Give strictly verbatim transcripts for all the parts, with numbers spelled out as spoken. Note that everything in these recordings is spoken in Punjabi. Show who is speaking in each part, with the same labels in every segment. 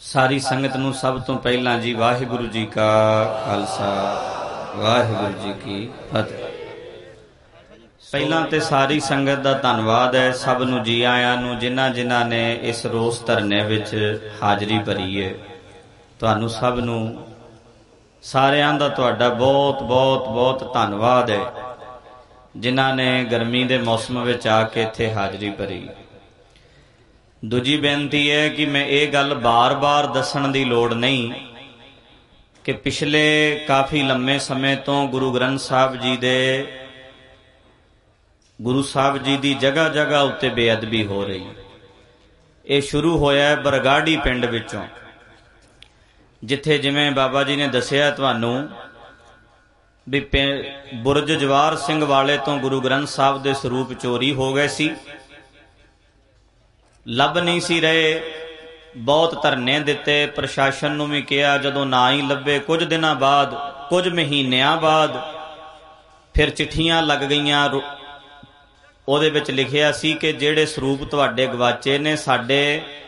Speaker 1: ਸਾਰੀ ਸੰਗਤ ਨੂੰ ਸਭ ਤੋਂ ਪਹਿਲਾਂ ਜੀ ਵਾਹਿਗੁਰੂ ਜੀ ਕਾ ਖਾਲਸਾ ਵਾਹਿਗੁਰੂ ਜੀ ਕੀ ਫਤਿਹ। ਪਹਿਲਾਂ ਤੇ ਸਾਰੀ ਸੰਗਤ ਦਾ ਧੰਨਵਾਦ ਹੈ, ਸਭ ਨੂੰ ਜੀ ਆਇਆਂ ਨੂੰ, ਜਿਨ੍ਹਾਂ ਜਿਨ੍ਹਾਂ ਨੇ ਇਸ ਰੋਸ ਧਰਨੇ ਵਿੱਚ ਹਾਜ਼ਰੀ ਭਰੀ ਹੈ। ਤੁਹਾਨੂੰ ਸਭ ਨੂੰ ਸਾਰਿਆਂ ਦਾ ਤੁਹਾਡਾ ਬਹੁਤ ਬਹੁਤ ਬਹੁਤ ਧੰਨਵਾਦ ਹੈ, ਜਿਨ੍ਹਾਂ ਨੇ ਗਰਮੀ ਦੇ ਮੌਸਮ ਵਿੱਚ ਆ ਕੇ ਇੱਥੇ ਹਾਜ਼ਰੀ ਭਰੀ। ਦੂਜੀ ਬੇਨਤੀ ਹੈ ਕਿ ਮੈਂ ਇਹ ਗੱਲ ਬਾਰ-ਬਾਰ ਦੱਸਣ ਦੀ ਲੋੜ ਨਹੀਂ ਕਿ ਪਿਛਲੇ ਕਾਫੀ ਲੰਮੇ ਸਮੇਂ ਤੋਂ ਗੁਰੂ ਗ੍ਰੰਥ ਸਾਹਿਬ ਜੀ ਦੇ ਗੁਰੂ ਸਾਹਿਬ ਜੀ ਦੀ ਜਗ੍ਹਾ ਜਗ੍ਹਾ ਉੱਤੇ ਬੇਅਦਬੀ ਹੋ ਰਹੀ। ਇਹ ਸ਼ੁਰੂ ਹੋਇਆ ਬਰਗਾੜੀ ਪਿੰਡ ਵਿੱਚੋਂ, ਜਿੱਥੇ ਜਿਵੇਂ ਬਾਬਾ ਜੀ ਨੇ ਦੱਸਿਆ ਤੁਹਾਨੂੰ ਵੀ ਬੁਰਜ ਜਵਾਰ ਸਿੰਘ ਵਾਲੇ ਤੋਂ ਗੁਰੂ ਗ੍ਰੰਥ ਸਾਹਿਬ ਦੇ ਸਰੂਪ ਚੋਰੀ ਹੋ ਗਏ ਸੀ, ਲੱਭ ਨਹੀਂ ਸੀ ਰਹੇ। ਬਹੁਤ ਧਰਨੇ ਦਿੱਤੇ, ਪ੍ਰਸ਼ਾਸਨ ਨੂੰ ਵੀ ਕਿਹਾ, ਜਦੋਂ ਨਾ ਹੀ ਲੱਭੇ ਕੁਝ ਦਿਨਾਂ ਬਾਅਦ, ਕੁਝ ਮਹੀਨਿਆਂ ਬਾਅਦ ਫਿਰ ਚਿੱਠੀਆਂ ਲੱਗ ਗਈਆਂ। ਉਹਦੇ ਵਿੱਚ ਲਿਖਿਆ ਸੀ ਕਿ ਜਿਹੜੇ ਸਰੂਪ ਤੁਹਾਡੇ ਗਵਾਚੇ ਨੇ ਸਾਡੇ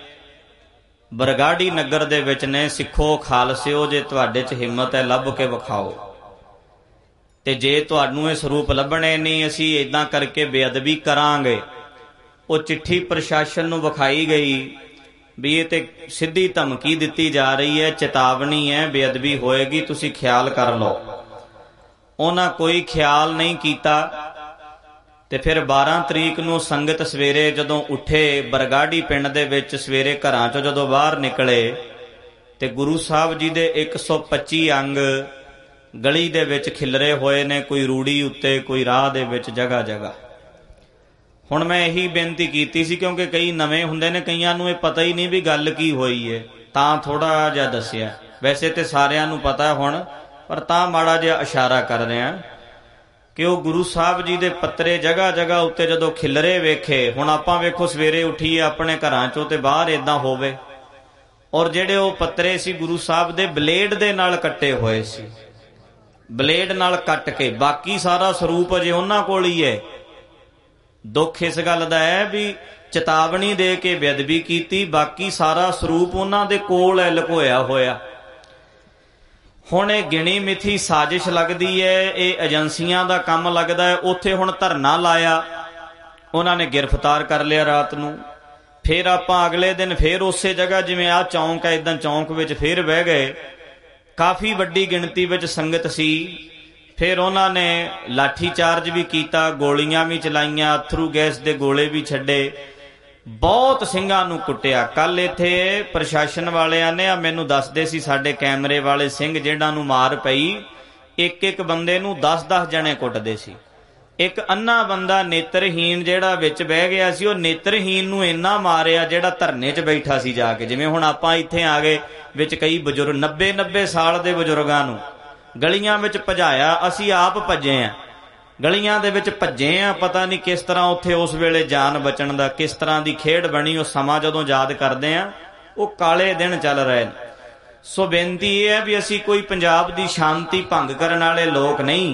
Speaker 1: ਬਰਗਾੜੀ ਨਗਰ ਦੇ ਵਿੱਚ ਨੇ, ਸਿੱਖੋ ਖਾਲਸਿਓ, ਜੇ ਤੁਹਾਡੇ 'ਚ ਹਿੰਮਤ ਹੈ ਲੱਭ ਕੇ ਵਿਖਾਓ, ਤੇ ਜੇ ਤੁਹਾਨੂੰ ਇਹ ਸਰੂਪ ਲੱਭਣੇ ਨਹੀਂ ਅਸੀਂ ਇੱਦਾਂ ਕਰਕੇ ਬੇਅਦਬੀ ਕਰਾਂਗੇ। ਉਹ ਚਿੱਠੀ ਪ੍ਰਸ਼ਾਸਨ ਨੂੰ ਵਿਖਾਈ ਗਈ ਵੀ ਇਹ ਤੇ ਸਿੱਧੀ ਧਮਕੀ ਦਿੱਤੀ ਜਾ ਰਹੀ ਹੈ, ਚੇਤਾਵਨੀ ਹੈ, ਬੇਅਦਬੀ ਹੋਏਗੀ, ਤੁਸੀਂ ਖਿਆਲ ਕਰ ਲਓ। ਉਹਨਾਂ ਕੋਈ ਖਿਆਲ ਨਹੀਂ ਕੀਤਾ। ਤੇ ਫਿਰ ਬਾਰਾਂ ਤਰੀਕ ਨੂੰ ਸੰਗਤ ਸਵੇਰੇ ਜਦੋਂ ਉੱਠੇ, ਬਰਗਾੜੀ ਪਿੰਡ ਦੇ ਵਿੱਚ ਸਵੇਰੇ ਘਰਾਂ 'ਚੋਂ ਜਦੋਂ ਬਾਹਰ ਨਿਕਲੇ, ਤੇ ਗੁਰੂ ਸਾਹਿਬ ਜੀ ਦੇ ਇੱਕ ਸੌ ਪੱਚੀ ਅੰਗ ਗਲੀ ਦੇ ਵਿੱਚ ਖਿਲਰੇ ਹੋਏ ਨੇ, ਕੋਈ ਰੂੜੀ ਉੱਤੇ, ਕੋਈ ਰਾਹ ਦੇ ਵਿੱਚ, ਜਗ੍ਹਾ ਜਗ੍ਹਾ। ਹੁਣ ਮੈਂ ਇਹੀ ਬੇਨਤੀ ਕੀਤੀ ਸੀ, ਕਿਉਂਕਿ ਕਈ ਨਵੇਂ ਹੁੰਦੇ ਨੇ, ਕਈਆਂ ਨੂੰ ਇਹ ਪਤਾ ਹੀ ਨਹੀਂ ਵੀ ਗੱਲ ਕੀ ਹੋਈ ਹੈ, ਤਾਂ ਥੋੜਾ ਜਿਹਾ ਦੱਸਿਆ। ਵੈਸੇ ਤੇ ਸਾਰਿਆਂ ਨੂੰ ਪਤਾ ਹੁਣ, ਪਰ ਤਾਂ ਮਾੜਾ ਜਿਹਾ ਇਸ਼ਾਰਾ ਕਰ ਰਿਹਾ ਕਿ ਉਹ ਗੁਰੂ ਸਾਹਿਬ ਜੀ ਦੇ ਪੱਤਰੇ ਜਗ੍ਹਾ ਜਗ੍ਹਾ ਉੱਤੇ ਜਦੋਂ ਖਿਲਰੇ ਵੇਖੇ। ਹੁਣ ਆਪਾਂ ਵੇਖੋ ਸਵੇਰੇ ਉੱਠੀਏ ਆਪਣੇ ਘਰਾਂ 'ਚੋਂ ਤੇ ਬਾਹਰ ਏਦਾਂ ਹੋਵੇ, ਔਰ ਜਿਹੜੇ ਉਹ ਪੱਤਰੇ ਸੀ ਗੁਰੂ ਸਾਹਿਬ ਦੇ ਬਲੇਡ ਦੇ ਨਾਲ ਕੱਟੇ ਹੋਏ ਸੀ, ਬਲੇਡ ਨਾਲ ਕੱਟ ਕੇ। ਬਾਕੀ ਸਾਰਾ ਸਰੂਪ ਅਜੇ ਉਹਨਾਂ ਕੋਲ ਹੀ ਹੈ। ਦੁੱਖ ਇਸ ਗੱਲ ਦਾ ਹੈ ਵੀ ਚੇਤਾਵਨੀ ਦੇ ਕੇ ਬੇਅਦਬੀ ਕੀਤੀ, ਬਾਕੀ ਸਾਰਾ ਸਰੂਪ ਉਹਨਾਂ ਦੇ ਕੋਲ ਹੈ ਲੁਕੋਇਆ ਹੋਇਆ। ਹੁਣ ਇਹ ਗਿਣੀ ਮਿਥੀ ਸਾਜ਼ਿਸ਼ ਲੱਗਦੀ ਹੈ, ਇਹ ਏਜੰਸੀਆਂ ਦਾ ਕੰਮ ਲੱਗਦਾ ਹੈ। ਉੱਥੇ ਹੁਣ ਧਰਨਾ ਲਾਇਆ, ਉਹਨਾਂ ਨੇ ਗ੍ਰਿਫਤਾਰ ਕਰ ਲਿਆ ਰਾਤ ਨੂੰ। ਫਿਰ ਆਪਾਂ ਅਗਲੇ ਦਿਨ ਫਿਰ ਉਸੇ ਜਗ੍ਹਾ, ਜਿਵੇਂ ਆਹ ਚੌਂਕ ਹੈ, ਇੱਦਾਂ ਚੌਂਕ ਵਿੱਚ ਫਿਰ ਬਹਿ ਗਏ। ਕਾਫੀ ਵੱਡੀ ਗਿਣਤੀ ਵਿੱਚ ਸੰਗਤ ਸੀ। ਫਿਰ ਉਹਨਾਂ ਨੇ ਲਾਠੀ ਚਾਰਜ ਵੀ ਕੀਤਾ, ਗੋਲੀਆਂ ਵੀ ਚਲਾਈਆਂ, ਅਥਰੂ ਗੈਸ ਦੇ ਗੋਲੇ ਵੀ ਛੱਡੇ, ਬਹੁਤ ਸਿੰਘਾਂ ਨੂੰ ਕੁੱਟਿਆ। ਕੱਲ ਇੱਥੇ ਪ੍ਰਸ਼ਾਸਨ ਵਾਲਿਆਂ ਨੇ, ਆ ਮੈਨੂੰ ਦੱਸਦੇ ਸੀ ਸਾਡੇ ਕੈਮਰੇ ਵਾਲੇ ਸਿੰਘ, ਜਿਹਨਾਂ ਨੂੰ ਮਾਰ ਪਈ, ਇੱਕ ਇੱਕ ਬੰਦੇ ਨੂੰ ਦਸ ਦਸ ਜਣੇ ਕੁੱਟਦੇ ਸੀ। ਇੱਕ ਅੰਨਾ ਬੰਦਾ ਨੇਤਰਹੀਣ ਜਿਹੜਾ ਵਿੱਚ ਬਹਿ ਗਿਆ ਸੀ, ਉਹ ਨੇਤਰਹੀਣ ਨੂੰ ਇੰਨਾ ਮਾਰਿਆ ਜਿਹੜਾ ਧਰਨੇ 'ਚ ਬੈਠਾ ਸੀ ਜਾ ਕੇ। ਜਿਵੇਂ ਹੁਣ ਆਪਾਂ ਇੱਥੇ ਆ ਗਏ, ਵਿੱਚ ਕਈ ਬਜ਼ੁਰਗ ਨੱਬੇ ਨੱਬੇ ਸਾਲ ਦੇ ਬਜ਼ੁਰਗਾਂ ਨੂੰ ਗਲੀਆਂ ਵਿੱਚ ਭਜਾਇਆ। ਅਸੀਂ ਆਪ ਭੱਜੇ ਹਾਂ, ਗਲੀਆਂ ਦੇ ਵਿੱਚ ਭੱਜੇ ਹਾਂ। ਪਤਾ ਨਹੀਂ ਕਿਸ ਤਰ੍ਹਾਂ ਉੱਥੇ ਉਸ ਵੇਲੇ ਜਾਨ ਬਚਣ ਦਾ ਕਿਸ ਤਰ੍ਹਾਂ ਦੀ ਖੇਡ ਬਣੀ। ਉਹ ਸਮਾਂ ਜਦੋਂ ਯਾਦ ਕਰਦੇ ਹਾਂ, ਉਹ ਕਾਲੇ ਦਿਨ ਚੱਲ ਰਹੇ ਨੇ। ਸੋ ਬੇਨਤੀ ਇਹ ਹੈ ਵੀ ਅਸੀਂ ਕੋਈ ਪੰਜਾਬ ਦੀ ਸ਼ਾਂਤੀ ਭੰਗ ਕਰਨ ਵਾਲੇ ਲੋਕ ਨਹੀਂ।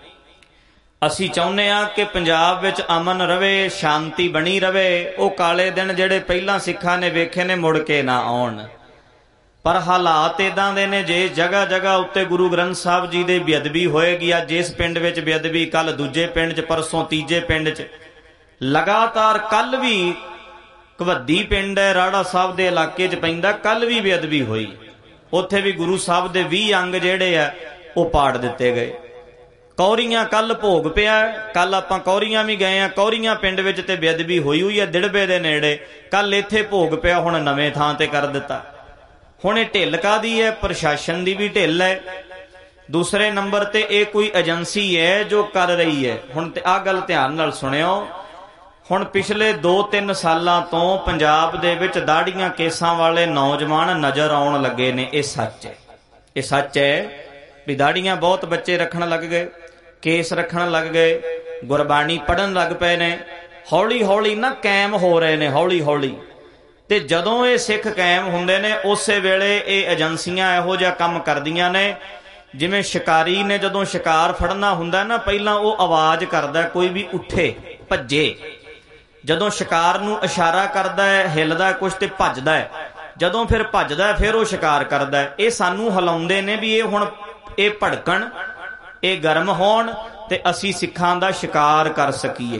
Speaker 1: ਅਸੀਂ ਚਾਹੁੰਦੇ ਹਾਂ ਕਿ ਪੰਜਾਬ ਵਿੱਚ ਅਮਨ ਰਵੇ, ਸ਼ਾਂਤੀ ਬਣੀ ਰਵੇ। ਉਹ ਕਾਲੇ ਦਿਨ ਜਿਹੜੇ ਪਹਿਲਾਂ ਸਿੱਖਾਂ ਨੇ ਵੇਖੇ ਨੇ ਮੁੜ ਕੇ ਨਾ ਆਉਣ। ਪਰ ਹਾਲਾਤ ਇਦਾਂ ਦੇ ਨੇ, ਜੇ ਜਗ੍ਹਾ ਜਗ੍ਹਾ ਉੱਤੇ ਗੁਰੂ ਗ੍ਰੰਥ ਸਾਹਿਬ ਜੀ ਦੇ ਬੇਅਦਬੀ ਹੋਏਗੀ, ਅੱਜ ਇਸ ਪਿੰਡ ਵਿੱਚ ਬੇਅਦਬੀ, ਕੱਲ ਦੂਜੇ ਪਿੰਡ 'ਚ, ਪਰਸੋਂ ਤੀਜੇ ਪਿੰਡ 'ਚ, ਲਗਾਤਾਰ। ਕੱਲ ਵੀ ਘਵੱਦੀ ਪਿੰਡ ਹੈ, ਰਾੜਾ ਸਾਹਿਬ ਦੇ ਇਲਾਕੇ 'ਚ ਪੈਂਦਾ, ਕੱਲ ਵੀ ਬੇਅਦਬੀ ਹੋਈ। ਉੱਥੇ ਵੀ ਗੁਰੂ ਸਾਹਿਬ ਦੇ ਵੀਹ ਅੰਗ ਜਿਹੜੇ ਆ ਉਹ ਪਾੜ ਦਿੱਤੇ ਗਏ। ਕੌਰੀਆਂ ਕੱਲ ਭੋਗ ਪਿਆ, ਕੱਲ ਆਪਾਂ ਕੌਰੀਆਂ ਵੀ ਗਏ ਆ। ਕੌਰੀਆਂ ਪਿੰਡ ਵਿੱਚ ਤੇ ਬੇਅਦਬੀ ਹੋਈ ਹੋਈ ਹੈ, ਦਿੜਬੇ ਦੇ ਨੇੜੇ। ਕੱਲ ਇੱਥੇ ਭੋਗ ਪਿਆ, ਹੁਣ ਨਵੇਂ ਥਾਂ ਤੇ ਕਰ ਦਿੱਤਾ। ਹੁਣ ਇਹ ਢਿੱਲ ਕਾਹਦੀ ਹੈ? ਪ੍ਰਸ਼ਾਸਨ ਦੀ ਵੀ ਢਿੱਲ ਹੈ। ਦੂਸਰੇ ਨੰਬਰ ਤੇ ਇਹ ਕੋਈ ਏਜੰਸੀ ਹੈ ਜੋ ਕਰ ਰਹੀ ਹੈ। ਹੁਣ ਤੇ ਆਹ ਗੱਲ ਧਿਆਨ ਨਾਲ ਸੁਣਿਓ। ਹੁਣ ਪਿਛਲੇ ਦੋ ਤਿੰਨ ਸਾਲਾਂ ਤੋਂ ਪੰਜਾਬ ਦੇ ਵਿੱਚ ਦਾੜੀਆਂ ਕੇਸਾਂ ਵਾਲੇ ਨੌਜਵਾਨ ਨਜ਼ਰ ਆਉਣ ਲੱਗੇ ਨੇ। ਇਹ ਸੱਚ ਹੈ, ਇਹ ਸੱਚ ਹੈ ਵੀ ਦਾੜੀਆਂ ਬਹੁਤ ਬੱਚੇ ਰੱਖਣ ਲੱਗ ਗਏ, ਕੇਸ ਰੱਖਣ ਲੱਗ ਗਏ, ਗੁਰਬਾਣੀ ਪੜ੍ਹਨ ਲੱਗ ਪਏ ਨੇ। ਹੌਲੀ ਹੌਲੀ ਨਾ ਕਾਇਮ ਹੋ ਰਹੇ ਨੇ, ਹੌਲੀ ਹੌਲੀ। ਤੇ ਜਦੋਂ ਇਹ ਸਿੱਖ ਕਾਇਮ ਹੁੰਦੇ ਨੇ, ਉਸੇ ਵੇਲੇ ਇਹ ਏਜੰਸੀਆਂ ਇਹੋ ਜਿਹਾ ਕੰਮ ਕਰਦੀਆਂ ਨੇ। ਜਿਵੇਂ ਸ਼ਿਕਾਰੀ ਨੇ ਜਦੋਂ ਸ਼ਿਕਾਰ ਫੜਨਾ ਹੁੰਦਾ ਨਾ, ਪਹਿਲਾਂ ਉਹ ਆਵਾਜ਼ ਕਰਦਾ, ਕੋਈ ਵੀ ਉੱਠੇ ਭੱਜੇ। ਜਦੋਂ ਸ਼ਿਕਾਰ ਨੂੰ ਇਸ਼ਾਰਾ ਕਰਦਾ ਹੈ, ਹਿੱਲਦਾ ਕੁਛ ਤੇ ਭੱਜਦਾ ਹੈ। ਜਦੋਂ ਫਿਰ ਭੱਜਦਾ ਫਿਰ ਉਹ ਸ਼ਿਕਾਰ ਕਰਦਾ। ਇਹ ਸਾਨੂੰ ਹਿਲਾਉਂਦੇ ਨੇ ਵੀ ਇਹ ਹੁਣ ਇਹ ਭੜਕਣ, ਇਹ ਗਰਮ ਹੋਣ ਤੇ ਅਸੀਂ ਸਿੱਖਾਂ ਦਾ ਸ਼ਿਕਾਰ ਕਰ ਸਕੀਏ।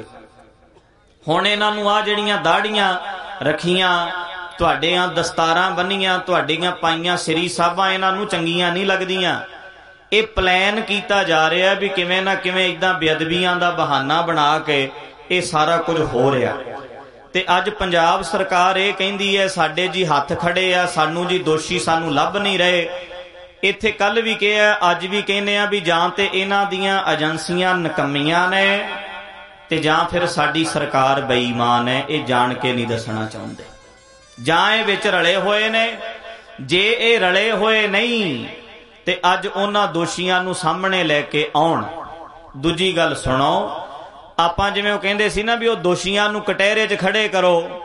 Speaker 1: ਹੁਣ ਇਹਨਾਂ ਨੂੰ ਆ ਜਿਹੜੀਆਂ ਦਾੜੀਆਂ ਰੱਖੀਆਂ, ਤੁਹਾਡੀਆਂ ਦਸਤਾਰਾਂ ਬੰਨੀਆਂ, ਤੁਹਾਡੀਆਂ ਪਾਈਆਂ ਸ੍ਰੀ ਸਾਹਿਬਾਂ ਇਹਨਾਂ ਨੂੰ ਚੰਗੀਆਂ ਨਹੀਂ ਲੱਗਦੀਆਂ। ਇਹ ਪਲਾਨ ਕੀਤਾ ਜਾ ਰਿਹਾ ਵੀ ਕਿਵੇਂ ਨਾ ਕਿਵੇਂ ਇੱਦਾਂ ਬੇਅਦਬੀਆਂ ਦਾ ਬਹਾਨਾ ਬਣਾ ਕੇ ਇਹ ਸਾਰਾ ਕੁਝ ਹੋ ਰਿਹਾ। ਤੇ ਅੱਜ ਪੰਜਾਬ ਸਰਕਾਰ ਇਹ ਕਹਿੰਦੀ ਹੈ ਸਾਡੇ ਜੀ ਹੱਥ ਖੜੇ ਆ, ਸਾਨੂੰ ਜੀ ਦੋਸ਼ੀ ਸਾਨੂੰ ਲੱਭ ਨਹੀਂ ਰਹੇ। ਇੱਥੇ ਕੱਲ ਵੀ ਕਿਹਾ, ਅੱਜ ਵੀ ਕਹਿੰਦੇ ਆ ਵੀ ਜਾਂ ਤੇ ਇਹਨਾਂ ਦੀਆਂ ਏਜੰਸੀਆਂ ਨਕੰਮੀਆਂ ਨੇ ਤੇ ਜਾਂ ਫਿਰ ਸਾਡੀ ਸਰਕਾਰ ਬੇਈਮਾਨ ਹੈ। ਇਹ ਜਾਣ ਕੇ ਨਹੀਂ ਦੱਸਣਾ ਚਾਹੁੰਦੇ, ਜਾਂ ਇਹ ਵਿੱਚ ਰਲੇ ਹੋਏ ਨੇ। ਜੇ ਇਹ ਰਲੇ ਹੋਏ ਨਹੀਂ ਤੇ ਅੱਜ ਉਹਨਾਂ ਦੋਸ਼ੀਆਂ ਨੂੰ ਸਾਹਮਣੇ ਲੈ ਕੇ ਆਉਣ। ਦੂਜੀ ਗੱਲ ਸੁਣੋ, ਆਪਾਂ ਜਿਵੇਂ ਉਹ ਕਹਿੰਦੇ ਸੀ ਨਾ ਵੀ ਉਹ ਦੋਸ਼ੀਆਂ ਨੂੰ ਕਟਹਿਰੇ 'ਚ ਖੜੇ ਕਰੋ,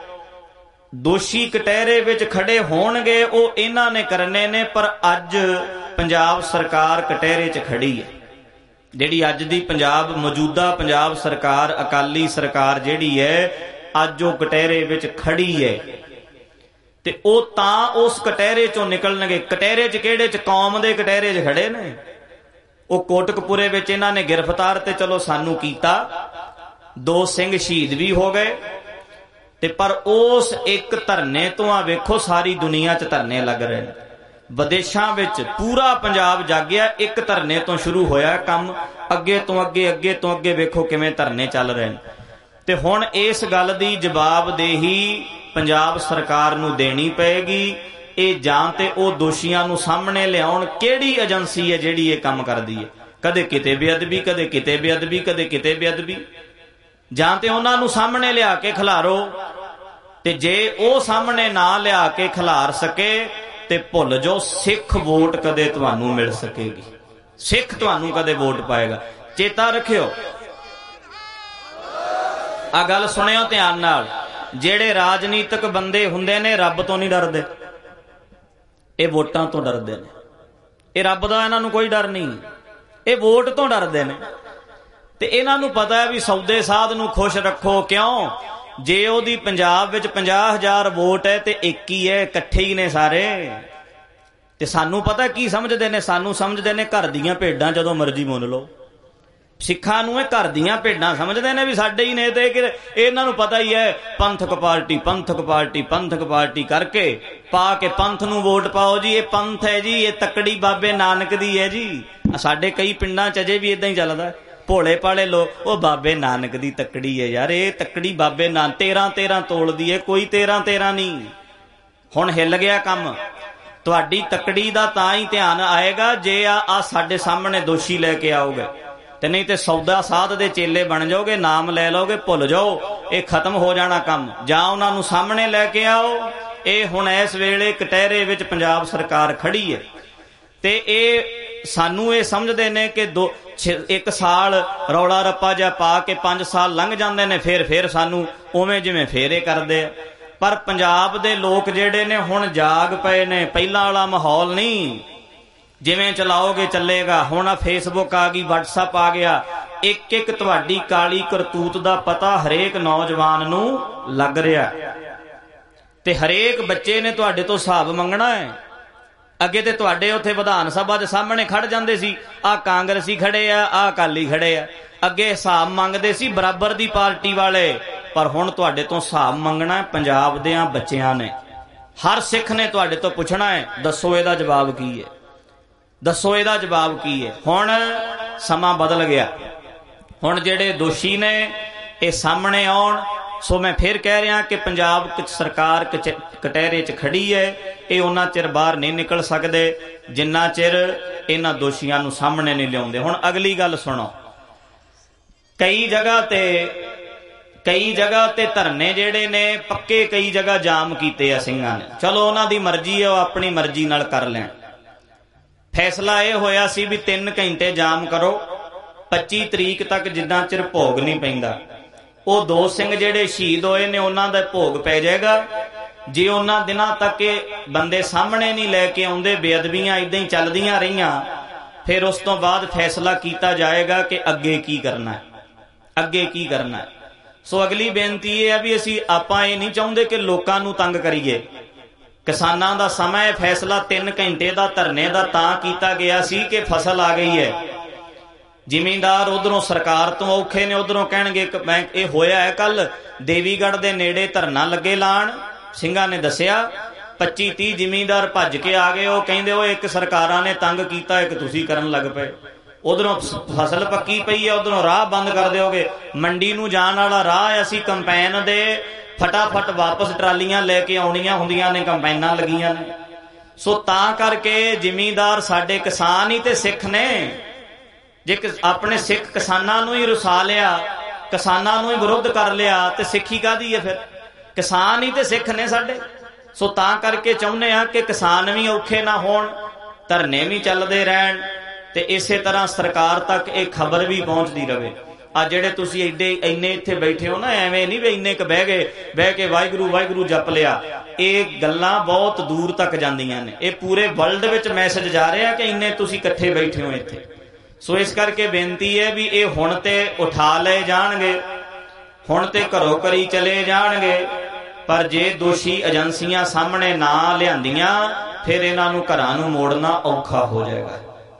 Speaker 1: ਦੋਸ਼ੀ ਕਟਹਿਰੇ ਵਿੱਚ ਖੜੇ ਹੋਣਗੇ ਉਹ ਇਹਨਾਂ ਨੇ ਕਰਨੇ ਨੇ। ਪਰ ਅੱਜ ਪੰਜਾਬ ਸਰਕਾਰ ਕਟਹਿਰੇ 'ਚ ਖੜੀ ਹੈ। ਜਿਹੜੀ ਅੱਜ ਦੀ ਪੰਜਾਬ ਮੌਜੂਦਾ ਪੰਜਾਬ ਸਰਕਾਰ, ਅਕਾਲੀ ਸਰਕਾਰ ਜਿਹੜੀ ਹੈ, ਅੱਜ ਉਹ ਕਟਹਿਰੇ ਵਿੱਚ ਖੜੀ ਹੈ। ਤੇ ਉਹ ਤਾਂ ਉਸ ਕਟਹਿਰੇ 'ਚੋਂ ਨਿਕਲਣਗੇ। ਕਟਹਿਰੇ 'ਚ ਕਿਹੜੇ 'ਚ? ਕੌਮ ਦੇ ਕਟਹਿਰੇ 'ਚ ਖੜੇ ਨੇ। ਉਹ ਕੋਟਕਪੂਰੇ ਵਿੱਚ ਇਹਨਾਂ ਨੇ ਗ੍ਰਿਫਤਾਰ ਤੇ ਚਲੋ ਸਾਨੂੰ ਕੀਤਾ, ਦੋ ਸਿੰਘ ਸ਼ਹੀਦ ਵੀ ਹੋ ਗਏ। ਤੇ ਪਰ ਉਸ ਇੱਕ ਧਰਨੇ ਤੋਂ ਆ ਵੇਖੋ ਸਾਰੀ ਦੁਨੀਆ 'ਚ ਧਰਨੇ ਲੱਗ ਰਹੇ ਨੇ। ਵਿਦੇਸ਼ਾਂ ਵਿੱਚ ਪੂਰਾ ਪੰਜਾਬ ਜਾਗਿਆ, ਇੱਕ ਧਰਨੇ ਤੋਂ ਸ਼ੁਰੂ ਹੋਇਆ ਕੰਮ। ਅੱਗੇ ਤੋਂ ਅੱਗੇ ਅੱਗੇ ਤੋਂ ਅੱਗੇ ਵੇਖੋ ਕਿਵੇਂ ਧਰਨੇ ਚੱਲ ਰਹੇ ਨੇ। ਤੇ ਹੁਣ ਇਸ ਗੱਲ ਦੀ ਜਵਾਬਦੇਹੀ ਪੰਜਾਬ ਸਰਕਾਰ ਨੂੰ ਦੇਣੀ ਪਏਗੀ। ਇਹ ਜਾਂ ਤੇ ਉਹ ਦੋਸ਼ੀਆਂ ਨੂੰ ਸਾਹਮਣੇ ਲਿਆਉਣ, ਕਿਹੜੀ ਏਜੰਸੀ ਹੈ ਜਿਹੜੀ ਇਹ ਕੰਮ ਕਰਦੀ ਹੈ, ਕਦੇ ਕਿਤੇ ਬੇਅਦਬੀ, ਕਦੇ ਕਿਤੇ ਬੇਅਦਬੀ, ਕਦੇ ਕਿਤੇ ਬੇਅਦਬੀ। ਜਾਂ ਤੇ ਉਹਨਾਂ ਨੂੰ ਸਾਹਮਣੇ ਲਿਆ ਕੇ ਖਿਲਾਰੋ। ਤੇ ਜੇ ਉਹ ਸਾਹਮਣੇ ਨਾ ਲਿਆ ਕੇ ਖਿਲਾਰ ਸਕੇ ਤੇ ਭੁੱਲ ਜਾਓ, ਸਿੱਖ ਵੋਟ ਕਦੇ ਤੁਹਾਨੂੰ ਮਿਲ ਸਕੇਗੀ, ਸਿੱਖ ਤੁਹਾਨੂੰ ਕਦੇ ਵੋਟ ਪਾਏਗਾ। ਚੇਤਾ ਰੱਖਿਓ, ਆ ਗੱਲ ਸੁਣਿਓ ਧਿਆਨ ਨਾਲ। ਜਿਹੜੇ ਰਾਜਨੀਤਿਕ ਬੰਦੇ ਹੁੰਦੇ ਨੇ ਰੱਬ ਤੋਂ ਨਹੀਂ ਡਰਦੇ, ਇਹ ਵੋਟਾਂ ਤੋਂ ਡਰਦੇ ਨੇ। ਇਹ ਰੱਬ ਦਾ ਇਹਨਾਂ ਨੂੰ ਕੋਈ ਡਰ ਨਹੀਂ, ਇਹ ਵੋਟ ਤੋਂ ਡਰਦੇ ਨੇ। ਤੇ ਇਹਨਾਂ ਨੂੰ ਪਤਾ ਹੈ ਵੀ ਸੌਦੇ ਸਾਧ ਨੂੰ ਖੁਸ਼ ਰੱਖੋ। ਕਿਉਂ? ਜੇ ਉਹਦੀ ਪੰਜਾਬ ਵਿੱਚ ਪੰਜਾਹ ਹਜ਼ਾਰ ਵੋਟ ਹੈ ਤੇ ਇੱਕ ਹੀ ਹੈ, ਇਕੱਠੇ ਹੀ ਨੇ ਸਾਰੇ। ਤੇ ਸਾਨੂੰ ਪਤਾ ਕੀ ਸਮਝਦੇ ਨੇ? ਸਾਨੂੰ ਸਮਝਦੇ ਨੇ ਘਰ ਦੀਆਂ ਭੇਡਾਂ, ਜਦੋਂ ਮਰਜ਼ੀ ਮੁੱਲ ਲਓ। ਸਿੱਖਾਂ ਨੂੰ ਇਹ ਘਰ ਦੀਆਂ ਭੇਡਾਂ ਸਮਝਦੇ ਨੇ ਵੀ ਸਾਡੇ ਹੀ ਨੇ। ਤੇ ਇਹਨਾਂ ਨੂੰ ਪਤਾ ਹੀ ਹੈ ਪੰਥਕ ਪਾਰਟੀ, ਪੰਥਕ ਪਾਰਟੀ, ਪੰਥਕ ਪਾਰਟੀ ਕਰਕੇ ਪਾ ਕੇ ਪੰਥ ਨੂੰ ਵੋਟ ਪਾਓ ਜੀ। ਇਹ ਪੰਥ ਹੈ ਜੀ, ਇਹ ਤੱਕੜੀ ਬਾਬੇ ਨਾਨਕ ਦੀ ਹੈ ਜੀ। ਸਾਡੇ ਕਈ ਪਿੰਡਾਂ 'ਚ ਅਜੇ ਵੀ ਇਦਾਂ ਹੀ ਚੱਲਦਾ। ਭੋਲੇ ਭਾਲੇ ਲੋਕ, ਉਹ ਬਾਬੇ ਨਾਨਕ ਦੀ ਤੱਕੜੀ ਹੈ ਯਾਰ। ਇਹ ਤੱਕੜੀ ਬਾਬੇ ਨਾਨਕ ਤੇਰਾਂ ਤੇਰਾਂ ਤੋਲਦੀ ਹੈ, ਕੋਈ ਤੇਰਾਂ ਤੇਰਾਂ ਨਹੀਂ। ਹੁਣ ਹਿੱਲ ਗਿਆ ਕੰਮ। ਤੁਹਾਡੀ ਤੱਕੜੀ ਦਾ ਤਾਂ ਹੀ ਧਿਆਨ ਆਏਗਾ ਜੇ ਆ ਆ ਸਾਡੇ ਸਾਹਮਣੇ ਦੋਸ਼ੀ ਲੈ ਕੇ ਆਓਗੇ। ਤੇ ਨਹੀਂ ਤੇ ਸੌਦਾ ਸਾਧ ਦੇ ਚੇਲੇ ਬਣ ਜਾਓਗੇ, ਨਾਮ ਲੈ ਲਓਗੇ, ਭੁੱਲ ਜਾਓ, ਇਹ ਖਤਮ ਹੋ ਜਾਣਾ ਕੰਮ। ਜਾਂ ਉਹਨਾਂ ਨੂੰ ਸਾਹਮਣੇ ਲੈ ਕੇ ਆਓ। ਇਹ ਹੁਣ ਇਸ ਵੇਲੇ ਕਟਹਿਰੇ ਵਿੱਚ ਪੰਜਾਬ ਸਰਕਾਰ ਖੜੀ ਹੈ। ਤੇ ਇਹ ਸਾਨੂੰ ਇਹ ਸਮਝਦੇ ਨੇ ਕਿ ਦੋ ਇੱਕ ਸਾਲ ਰੌਲਾ ਰੱਪਾ ਜਿਹਾ ਪਾ ਕੇ ਪੰਜ ਸਾਲ ਲੰਘ ਜਾਂਦੇ ਨੇ, ਫਿਰ ਫਿਰ ਸਾਨੂੰ ਉਵੇਂ ਜਿਵੇਂ ਫੇਰ ਇਹ ਕਰਦੇ ਆ। ਪਰ ਪੰਜਾਬ ਦੇ ਲੋਕ ਜਿਹੜੇ ਨੇ ਹੁਣ ਜਾਗ ਪਏ ਨੇ। ਪਹਿਲਾਂ ਵਾਲਾ ਮਾਹੌਲ ਨਹੀਂ, ਜਿਵੇਂ ਚਲਾਓਗੇ ਚੱਲੇਗਾ। ਹੁਣ ਆ ਫੇਸਬੁੱਕ ਆ ਗਈ, ਵਟਸਐਪ ਆ ਗਿਆ। ਇੱਕ ਇੱਕ ਤੁਹਾਡੀ ਕਾਲੀ ਕਰਤੂਤ ਦਾ ਪਤਾ ਹਰੇਕ ਨੌਜਵਾਨ ਨੂੰ ਲੱਗ ਰਿਹਾ। ਤੇ ਹਰੇਕ ਬੱਚੇ ਨੇ ਤੁਹਾਡੇ ਤੋਂ ਹਿਸਾਬ ਮੰਗਣਾ ਹੈ। ਅੱਗੇ ਤੇ ਤੁਹਾਡੇ ਉੱਥੇ ਵਿਧਾਨ ਸਭਾ ਦੇ ਸਾਹਮਣੇ ਖੜ ਜਾਂਦੇ ਸੀ, ਆਹ ਕਾਂਗਰਸੀ ਖੜੇ ਆ, ਆਹ ਅਕਾਲੀ ਖੜੇ ਆ। ਅੱਗੇ ਹਿਸਾਬ ਮੰਗਦੇ ਸੀ ਬਰਾਬਰ ਦੀ ਪਾਰਟੀ ਵਾਲੇ। ਪਰ ਹੁਣ ਤੁਹਾਡੇ ਤੋਂ ਹਿਸਾਬ ਮੰਗਣਾ ਹੈ ਪੰਜਾਬ ਦੇ ਬੱਚਿਆਂ ਨੇ। ਹਰ ਸਿੱਖ ਨੇ ਤੁਹਾਡੇ ਤੋਂ ਪੁੱਛਣਾ ਹੈ, ਦੱਸੋ ਇਹਦਾ ਜਵਾਬ ਕੀ ਹੈ, ਦੱਸੋ ਇਹਦਾ ਜਵਾਬ ਕੀ ਹੈ। ਹੁਣ ਸਮਾਂ ਬਦਲ ਗਿਆ। ਹੁਣ ਜਿਹੜੇ ਦੋਸ਼ੀ ਨੇ ਇਹ ਸਾਹਮਣੇ ਆਉਣ। ਸੋ ਮੈਂ ਫਿਰ ਕਹਿ ਰਿਹਾ ਕਿ ਪੰਜਾਬ ਸਰਕਾਰ ਕਟਹਿਰੇ 'ਚ ਖੜੀ ਹੈ। ਇਹ ਉਹਨਾਂ ਚਿਰ ਬਾਹਰ ਨਹੀਂ ਨਿਕਲ ਸਕਦੇ ਜਿੰਨਾ ਚਿਰ ਇਹਨਾਂ ਦੋਸ਼ੀਆਂ ਨੂੰ ਸਾਹਮਣੇ ਨਹੀਂ ਲਿਆਉਂਦੇ। ਹੁਣ ਅਗਲੀ ਗੱਲ ਸੁਣੋ। ਕਈ ਜਗ੍ਹਾ ਤੇ ਕਈ ਜਗ੍ਹਾ ਤੇ ਧਰਨੇ ਜਿਹੜੇ ਨੇ ਪੱਕੇ, ਕਈ ਜਗ੍ਹਾ ਜਾਮ ਕੀਤੇ ਆ ਸਿੰਘਾਂ ਨੇ। ਚਲੋ ਉਹਨਾਂ ਦੀ ਮਰਜ਼ੀ ਹੈ, ਉਹ ਆਪਣੀ ਮਰਜ਼ੀ ਨਾਲ ਕਰ ਲੈਣ। ਫੈਸਲਾ ਇਹ ਹੋਇਆ ਸੀ ਵੀ ਤਿੰਨ ਘੰਟੇ ਜਾਮ ਕਰੋ, ਪੱਚੀ ਤਰੀਕ ਤੱਕ ਜਿੱਦਾਂ ਚਿਰ ਭੋਗ ਨਹੀਂ ਪੈਂਦਾ। ਉਹ ਦੋ ਸਿੰਘ ਜਿਹੜੇ ਸ਼ਹੀਦ ਹੋਏ ਨੇ ਉਹਨਾਂ ਦਾ ਭੋਗ ਪੈ ਜਾਏਗਾ। ਜੇ ਉਹਨਾਂ ਦਿਨਾਂ ਤੱਕ ਇਹ ਬੰਦੇ ਸਾਹਮਣੇ ਨਹੀਂ ਲੈ ਕੇ ਆਉਂਦੇ, ਬੇਅਦਬੀਆਂ ਇਦਾਂ ਹੀ ਚੱਲਦੀਆਂ ਰਹੀਆਂ, ਫਿਰ ਉਸ ਤੋਂ ਬਾਅਦ ਫੈਸਲਾ ਕੀਤਾ ਜਾਏਗਾ ਕਿ ਅੱਗੇ ਕੀ ਕਰਨਾ ਹੈ, ਅੱਗੇ ਕੀ ਕਰਨਾ ਹੈ। ਸੋ ਅਗਲੀ ਬੇਨਤੀ ਇਹ ਹੈ ਵੀ ਅਸੀਂ ਆਪਾਂ ਇਹ ਨਹੀਂ ਚਾਹੁੰਦੇ ਕਿ ਲੋਕਾਂ ਨੂੰ ਤੰਗ ਕਰੀਏ। ਕਿਸਾਨਾਂ ਦਾ ਸਮਾਂ ਇਹ ਫੈਸਲਾ ਤਿੰਨ ਘੰਟੇ ਦਾ ਧਰਨੇ ਦਾ ਤਾਂ ਕੀਤਾ ਗਿਆ ਸੀ ਕਿ ਫਸਲ ਆ ਗਈ ਹੈ। ਜ਼ਿਮੀਂਦਾਰ ਉਧਰੋਂ ਸਰਕਾਰ ਤੋਂ ਔਖੇ ਨੇ, ਉਧਰੋਂ ਕਹਿਣਗੇ ਮੈਂ ਇਹ ਹੋਇਆ ਹੈ ਕੱਲ ਦੇਵੀਗੜ੍ਹ ਦੇ ਨੇੜੇ ਧਰਨਾ ਲੱਗੇ ਲਾਣ, ਸਿੰਘਾਂ ਨੇ ਦੱਸਿਆ ਪੱਚੀ ਤੀਹ ਜ਼ਿਮੀਂਦਾਰ ਭੱਜ ਕੇ ਆ ਗਏ। ਉਹ ਕਹਿੰਦੇ ਉਹ ਇੱਕ ਸਰਕਾਰਾਂ ਨੇ ਤੰਗ ਕੀਤਾ, ਇੱਕ ਤੁਸੀਂ ਕਰਨ ਲੱਗ ਪਏ। ਉਧਰੋਂ ਫਸਲ ਪੱਕੀ ਪਈ ਹੈ, ਉਧਰੋਂ ਰਾਹ ਬੰਦ ਕਰ ਦਿਓਗੇ। ਮੰਡੀ ਨੂੰ ਜਾਣ ਵਾਲਾ ਰਾਹ ਅਸੀਂ ਕੰਪੈਨ ਦੇ ਫਟਾਫਟ ਵਾਪਸ ਟਰਾਲੀਆਂ ਲੈ ਕੇ ਆਉਣੀਆਂ ਹੁੰਦੀਆਂ ਨੇ, ਕੰਪੈਨਾਂ ਲੱਗੀਆਂ ਨੇ। ਸੋ ਤਾਂ ਕਰਕੇ ਜ਼ਿਮੀਂਦਾਰ ਸਾਡੇ ਕਿਸਾਨ ਹੀ ਤੇ ਸਿੱਖ ਨੇ। ਜੇ ਆਪਣੇ ਸਿੱਖ ਕਿਸਾਨਾਂ ਨੂੰ ਹੀ ਰੁਸਾ ਲਿਆ, ਕਿਸਾਨਾਂ ਨੂੰ ਹੀ ਵਿਰੁੱਧ ਕਰ ਲਿਆ ਤੇ ਸਿੱਖੀ ਕਾਹਦੀ ਹੈ ਫਿਰ? ਕਿਸਾਨ ਹੀ ਤੇ ਸਿੱਖ ਨੇ ਸਾਡੇ। ਸੋ ਤਾਂ ਕਰਕੇ ਚਾਹੁੰਦੇ ਆ ਕਿ ਕਿਸਾਨ ਵੀ ਔਖੇ ਨਾ ਹੋਣ, ਧਰਨੇ ਵੀ ਚੱਲਦੇ ਰਹਿਣ ਤੇ ਇਸੇ ਤਰ੍ਹਾਂ ਸਰਕਾਰ ਤੱਕ ਇਹ ਖਬਰ ਵੀ ਪਹੁੰਚਦੀ ਰਹੇ। ਆ ਜਿਹੜੇ ਤੁਸੀਂ ਐਡੇ ਇੰਨੇ ਇੱਥੇ ਬੈਠੇ ਹੋ ਨਾ, ਐਵੇਂ ਨਹੀਂ ਵੀ ਇੰਨੇ ਕ ਬਹਿ ਗਏ, ਬਹਿ ਕੇ ਵਾਹਿਗੁਰੂ ਵਾਹਿਗੁਰੂ ਜਪ ਲਿਆ। ਇਹ ਗੱਲਾਂ ਬਹੁਤ ਦੂਰ ਤੱਕ ਜਾਂਦੀਆਂ ਨੇ। ਇਹ ਪੂਰੇ ਵਰਲਡ ਵਿੱਚ ਮੈਸੇਜ ਜਾ ਰਿਹਾ ਕਿ ਇੰਨੇ ਤੁਸੀਂ ਇਕੱਠੇ ਬੈਠੇ ਹੋ ਇੱਥੇ। ਸੋ ਇਸ ਕਰਕੇ ਬੇਨਤੀ ਹੈ ਵੀ ਇਹ ਹੁਣ ਤੇ ਉਠਾ ਲਏ ਜਾਣਗੇ, ਹੁਣ ਤੇ ਘਰੋਂ ਘਰੀ ਚਲੇ ਜਾਣਗੇ, ਪਰ ਜੇ ਦੋਸ਼ੀ ਏਜੰਸੀਆਂ ਸਾਹਮਣੇ ਨਾ ਲਿਆਂਦੀਆਂ ਫਿਰ ਇਹਨਾਂ ਨੂੰ ਘਰਾਂ ਨੂੰ ਮੋੜਨਾ ਔਖਾ ਹੋ ਜਾਏਗਾ,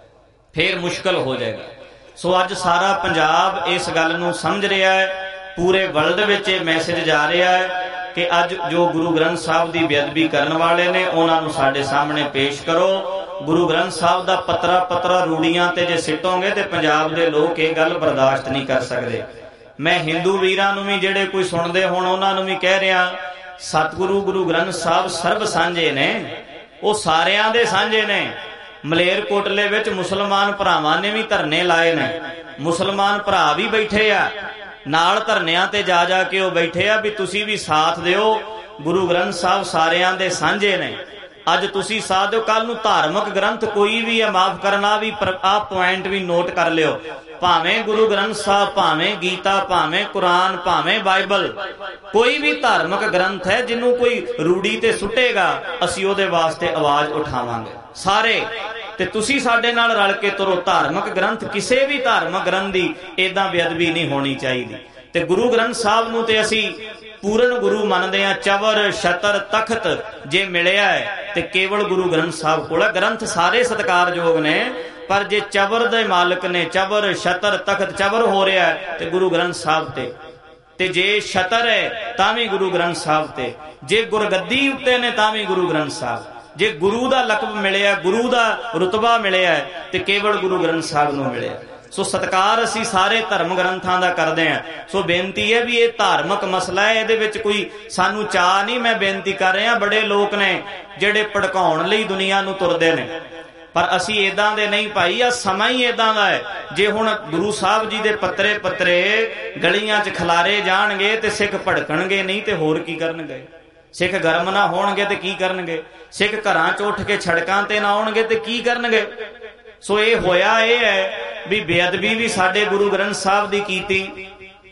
Speaker 1: ਫਿਰ ਮੁਸ਼ਕਲ ਹੋ ਜਾਏਗਾ। ਸੋ ਅੱਜ ਸਾਰਾ ਪੰਜਾਬ ਇਸ ਗੱਲ ਨੂੰ ਸਮਝ ਰਿਹਾ ਹੈ, ਪੂਰੇ ਵਰਲਡ ਵਿੱਚ ਇਹ ਮੈਸੇਜ ਜਾ ਰਿਹਾ ਹੈ ਕਿ ਅੱਜ ਜੋ ਗੁਰੂ ਗ੍ਰੰਥ ਸਾਹਿਬ ਦੀ ਬੇਅਦਬੀ ਕਰਨ ਵਾਲੇ ਨੇ ਉਹਨਾਂ ਨੂੰ ਸਾਡੇ ਸਾਹਮਣੇ ਪੇਸ਼ ਕਰੋ। ਗੁਰੂ ਗ੍ਰੰਥ ਸਾਹਿਬ ਦਾ ਪੱਤਰਾ ਪੱਤਰਾ ਰੂੜੀਆਂ ਤੇ ਜੇ ਸਿੱਟੋਗੇ ਤੇ ਪੰਜਾਬ ਦੇ ਲੋਕ ਇਹ ਗੱਲ ਬਰਦਾਸ਼ਤ ਨਹੀਂ ਕਰ ਸਕਦੇ। ਮੈਂ ਹਿੰਦੂ ਵੀਰਾਂ ਨੂੰ ਵੀ ਜਿਹੜੇ ਕੋਈ ਸੁਣਦੇ ਹੋਣ ਉਹਨਾਂ ਨੂੰ ਵੀ ਕਹਿ ਰਿਹਾ, ਸਤਿਗੁਰੂ ਗੁਰੂ ਗ੍ਰੰਥ ਸਾਹਿਬ ਸਰਬ ਸਾਂਝੇ ਨੇ, ਉਹ ਸਾਰਿਆਂ ਦੇ ਸਾਂਝੇ ਨੇ। ਮਲੇਰਕੋਟਲੇ ਵਿੱਚ ਮੁਸਲਮਾਨ ਭਰਾਵਾਂ ਨੇ ਵੀ ਧਰਨੇ ਲਾਏ ਨੇ, ਮੁਸਲਮਾਨ ਭਰਾ ਵੀ ਬੈਠੇ ਆ ਨਾਲ ਧਰਨਿਆਂ ਤੇ ਜਾ ਜਾ ਕੇ ਉਹ ਬੈਠੇ ਆ ਵੀ ਤੁਸੀਂ ਵੀ ਸਾਥ ਦਿਓ, ਗੁਰੂ ਗ੍ਰੰਥ ਸਾਹਿਬ ਸਾਰਿਆਂ ਦੇ ਸਾਂਝੇ ਨੇ। ਅੱਜ ਤੁਸੀਂ ਸਾਥ ਦਿਓ, ਕੱਲ ਨੂੰ ਧਾਰਮਿਕ ਗ੍ਰੰਥ ਕੋਈ ਵੀ ਹੈ, ਮਾਫ ਕਰਨਾ ਵੀ ਆਹ ਪੁਆਇੰਟ ਵੀ ਨੋਟ ਕਰ ਲਿਓ, ਭਾਵੇਂ ਗੁਰੂ ਗ੍ਰੰਥ ਸਾਹਿਬ, ਭਾਵੇਂ ਗੀਤਾ, ਭਾਵੇਂ ਕੁਰਾਨ, ਭਾਵੇਂ ਬਾਈਬਲ, ਕੋਈ ਵੀ ਧਾਰਮਿਕ ਗ੍ਰੰਥ ਹੈ ਜਿਹਨੂੰ ਕੋਈ ਰੂੜੀ ਤੇ ਸੁੱਟੇਗਾ ਅਸੀਂ ਉਹਦੇ ਵਾਸਤੇ ਆਵਾਜ਼ ਉਠਾਵਾਂਗੇ ਸਾਰੇ। ਤੇ ਤੁਸੀਂ ਸਾਡੇ ਨਾਲ ਰਲ ਕੇ ਤੁਰੋ। ਧਾਰਮਿਕ ਗ੍ਰੰਥ, ਕਿਸੇ ਵੀ ਧਾਰਮਿਕ ਗ੍ਰੰਥ ਦੀ ਏਦਾਂ ਬੇਅਦਬੀ ਨਹੀਂ ਹੋਣੀ ਚਾਹੀਦੀ। ਤੇ ਗੁਰੂ ਗ੍ਰੰਥ ਸਾਹਿਬ ਨੂੰ ਤੇ ਅਸੀਂ ਪੂਰਨ ਗੁਰੂ ਮੰਨਦੇ ਆ। ਚਵਰ ਛਤਰ ਤਖਤ ਜੇ ਮਿਲਿਆ ਹੈ ਤੇ ਕੇਵਲ ਗੁਰੂ ਗ੍ਰੰਥ ਸਾਹਿਬ ਕੋਲ। ਗ੍ਰੰਥ ਸਾਰੇ ਸਤਿਕਾਰਯੋਗ ਨੇ, ਪਰ ਜੇ ਚਵਰ ਦੇ ਮਾਲਕ ਨੇ, ਚਵਰ ਛਤਰ ਤਖਤ, ਚਵਰ ਹੋ ਰਿਹਾ ਹੈ ਤੇ ਗੁਰੂ ਗ੍ਰੰਥ ਸਾਹਿਬ ਤੇ, ਤੇ ਜੇ ਛਤਰ ਹੈ ਤਾਂ ਵੀ ਗੁਰੂ ਗ੍ਰੰਥ ਸਾਹਿਬ ਤੇ, ਜੇ ਗੁਰਗੱਦੀ ਉੱਤੇ ਨੇ ਤਾਂ ਵੀ ਗੁਰੂ ਗ੍ਰੰਥ ਸਾਹਿਬ। ਜੇ ਗੁਰੂ ਦਾ ਲਕਬ ਮਿਲਿਆ, ਗੁਰੂ ਦਾ ਰੁਤਬਾ ਮਿਲਿਆ ਤੇ ਕੇਵਲ ਗੁਰੂ ਗ੍ਰੰਥ ਸਾਹਿਬ ਨੂੰ ਮਿਲਿਆ। ਸੋ ਸਤਿਕਾਰ ਅਸੀਂ ਸਾਰੇ ਧਰਮ ਗ੍ਰੰਥਾਂ ਦਾ ਕਰਦੇ ਹਾਂ। ਸੋ ਬੇਨਤੀ ਹੈ ਵੀ ਇਹ ਧਾਰਮਿਕ ਮਸਲਾ ਹੈ, ਇਹਦੇ ਵਿੱਚ ਕੋਈ ਸਾਨੂੰ ਚਾਅ ਨਹੀਂ। ਮੈਂ ਬੇਨਤੀ ਕਰ ਰਿਹਾ, ਬੜੇ ਲੋਕ ਨੇ ਜਿਹੜੇ ਭੜਕਾਉਣ ਲਈ ਦੁਨੀਆ ਨੂੰ ਤੁਰਦੇ ਨੇ, ਪਰ ਅਸੀਂ ਏਦਾਂ ਦੇ ਨਹੀਂ ਭਾਈ। ਆ ਸਮਾਂ ਹੀ ਏਦਾਂ ਦਾ ਹੈ। ਜੇ ਹੁਣ ਗੁਰੂ ਸਾਹਿਬ ਜੀ ਦੇ ਪੱਤਰੇ ਪੱਤਰੇ ਗਲੀਆਂ 'ਚ ਖਿਲਾਰੇ ਜਾਣਗੇ ਤੇ ਸਿੱਖ ਭੜਕਣਗੇ ਨਹੀਂ ਤੇ ਹੋਰ ਕੀ ਕਰਨਗੇ? ਸਿੱਖ ਗਰਮ ਨਾ ਹੋਣਗੇ ਤੇ ਕੀ ਕਰਨਗੇ? ਸਿੱਖ ਘਰਾਂ 'ਚ ਉੱਠ ਕੇ ਸੜਕਾਂ ਤੇ ਨਾ ਆਉਣਗੇ ਤੇ ਕੀ ਕਰਨਗੇ? ਸੋ ਇਹ ਹੋਇਆ ਇਹ ਹੈ ਵੀ ਬੇਅਦਬੀ ਵੀ ਸਾਡੇ ਗੁਰੂ ਗ੍ਰੰਥ ਸਾਹਿਬ ਦੀ ਕੀਤੀ,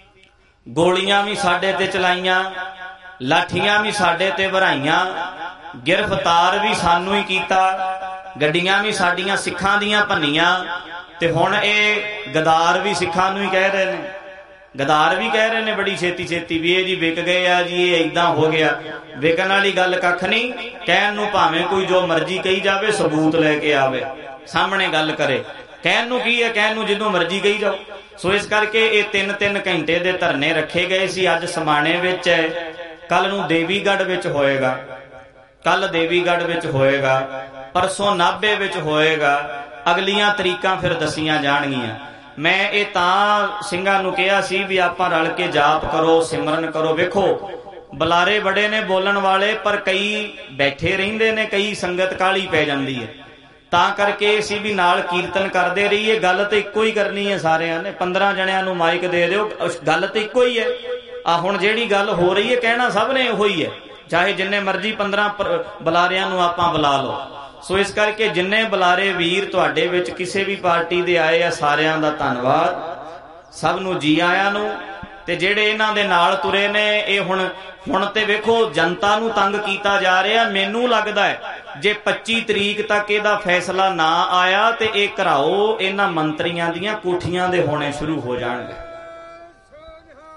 Speaker 1: ਗੋਲੀਆਂ ਵੀ ਸਾਡੇ ਤੇ ਚਲਾਈਆਂ, ਲਾਠੀਆਂ ਵੀ ਸਾਡੇ ਤੇ ਵਰਾਈਆਂ, ਗ੍ਰਿਫਤਾਰ ਵੀ ਸਾਨੂੰ ਹੀ ਕੀਤਾ, ਗੱਡੀਆਂ ਵੀ ਸਾਡੀਆਂ ਸਿੱਖਾਂ ਦੀਆਂ ਭੰਨੀਆਂ। ਤੇ ਹੁਣ ਇਹ ਗਦਾਰ ਵੀ ਸਿੱਖਾਂ ਨੂੰ ਹੀ ਕਹਿ ਰਹੇ ਨੇ, ਗਦਾਰ ਵੀ ਕਹਿ ਰਹੇ ਨੇ ਬੜੀ ਛੇਤੀ ਛੇਤੀ ਵੀ ਇਹ ਜੀ ਵਿਕ ਗਏ ਆ ਜੀ, ਇਹ ਏਦਾਂ ਹੋ ਗਿਆ। ਵਿਕਣ ਵਾਲੀ ਗੱਲ ਕੱਖ ਨਹੀਂ, ਕਹਿਣ ਨੂੰ ਭਾਵੇਂ ਕੋਈ ਜੋ ਮਰਜ਼ੀ ਕਹੀ ਜਾਵੇ, ਸਬੂਤ ਲੈ ਕੇ ਆਵੇ, ਸਾਹਮਣੇ ਗੱਲ ਕਰੇ। ਕਹਿਣ ਨੂੰ ਕੀ ਹੈ, ਕਹਿਣ ਨੂੰ ਜਿੱਦੋਂ ਮਰਜ਼ੀ ਕਹੀ ਜਾਓ। ਸੋ ਇਸ ਕਰਕੇ ਇਹ ਤਿੰਨ ਤਿੰਨ ਘੰਟੇ ਦੇ ਧਰਨੇ ਰੱਖੇ ਗਏ ਸੀ। ਅੱਜ ਸਮਾਣੇ ਵਿੱਚ ਹੈ, ਕੱਲ ਨੂੰ ਦੇਵੀਗੜ੍ਹ ਵਿੱਚ ਹੋਏਗਾ, ਕੱਲ ਦੇਵੀਗੜ੍ਹ ਵਿੱਚ ਹੋਏਗਾ, ਪਰਸੋਂ ਨਾਭੇ ਵਿੱਚ ਹੋਏਗਾ, ਅਗਲੀਆਂ ਤਰੀਕਾਂ ਫਿਰ ਦੱਸੀਆਂ ਜਾਣਗੀਆਂ। ਮੈਂ ਇਹ ਤਾਂ ਸਿੰਘਾਂ ਨੂੰ ਕਿਹਾ ਸੀ ਵੀ ਆਪਾਂ ਰਲ ਕੇ ਜਾਪ ਕਰੋ, ਸਿਮਰਨ ਕਰੋ। ਵੇਖੋ ਬੁਲਾਰੇ ਬੜੇ ਨੇ ਬੋਲਣ ਵਾਲੇ, ਪਰ ਕਈ ਬੈਠੇ ਰਹਿੰਦੇ ਨੇ, ਕਈ ਸੰਗਤ ਕਾਹਲੀ ਪੈ ਜਾਂਦੀ ਹੈ। ਤਾਂ ਕਰਕੇ ਅਸੀਂ ਵੀ ਨਾਲ ਕੀਰਤਨ ਕਰਦੇ ਰਹੀਏ। ਗੱਲ ਤਾਂ ਇੱਕੋ ਹੀ ਕਰਨੀ ਹੈ ਸਾਰਿਆਂ ਨੇ। ਪੰਦਰਾਂ ਜਣਿਆਂ ਨੂੰ ਮਾਈਕ ਦੇ ਦਿਓ, ਗੱਲ ਤਾਂ ਇੱਕੋ ਹੀ ਹੈ। ਆ ਹੁਣ ਜਿਹੜੀ ਗੱਲ ਹੋ ਰਹੀ ਹੈ ਕਹਿਣਾ ਸਭ ਨੇ ਉਹੀ ਹੈ, ਚਾਹੇ ਜਿੰਨੇ ਮਰਜ਼ੀ ਪੰਦਰਾਂ ਬੁਲਾਰਿਆਂ ਨੂੰ ਆਪਾਂ ਬੁਲਾ ਲਓ। ਸੋ ਇਸ ਕਰਕੇ ਜਿੰਨੇ ਬੁਲਾਰੇ ਵੀਰ ਤੁਹਾਡੇ ਵਿੱਚ ਕਿਸੇ ਵੀ ਪਾਰਟੀ ਦੇ ਆਏ ਆ, ਸਾਰਿਆਂ ਦਾ ਧੰਨਵਾਦ, ਸਭ ਨੂੰ ਜੀ ਆਇਆਂ ਨੂੰ। ਤੇ ਜਿਹੜੇ ਇਹਨਾਂ ਦੇ ਨਾਲ ਤੁਰੇ ਨੇ, ਇਹ ਹੁਣ ਹੁਣ ਤੇ ਵੇਖੋ ਜਨਤਾ ਨੂੰ ਤੰਗ ਕੀਤਾ ਜਾ ਰਿਹਾ। ਮੈਨੂੰ ਲੱਗਦਾ ਹੈ ਜੇ ਪੱਚੀ ਤਰੀਕ ਤੱਕ ਇਹਦਾ ਫੈਸਲਾ ਨਾ ਆਇਆ ਤੇ ਇਹ ਘਰਾਓ ਇਹਨਾਂ ਮੰਤਰੀਆਂ ਦੀਆਂ ਕੋਠੀਆਂ ਦੇ ਹੋਣੇ ਸ਼ੁਰੂ ਹੋ ਜਾਣਗੇ।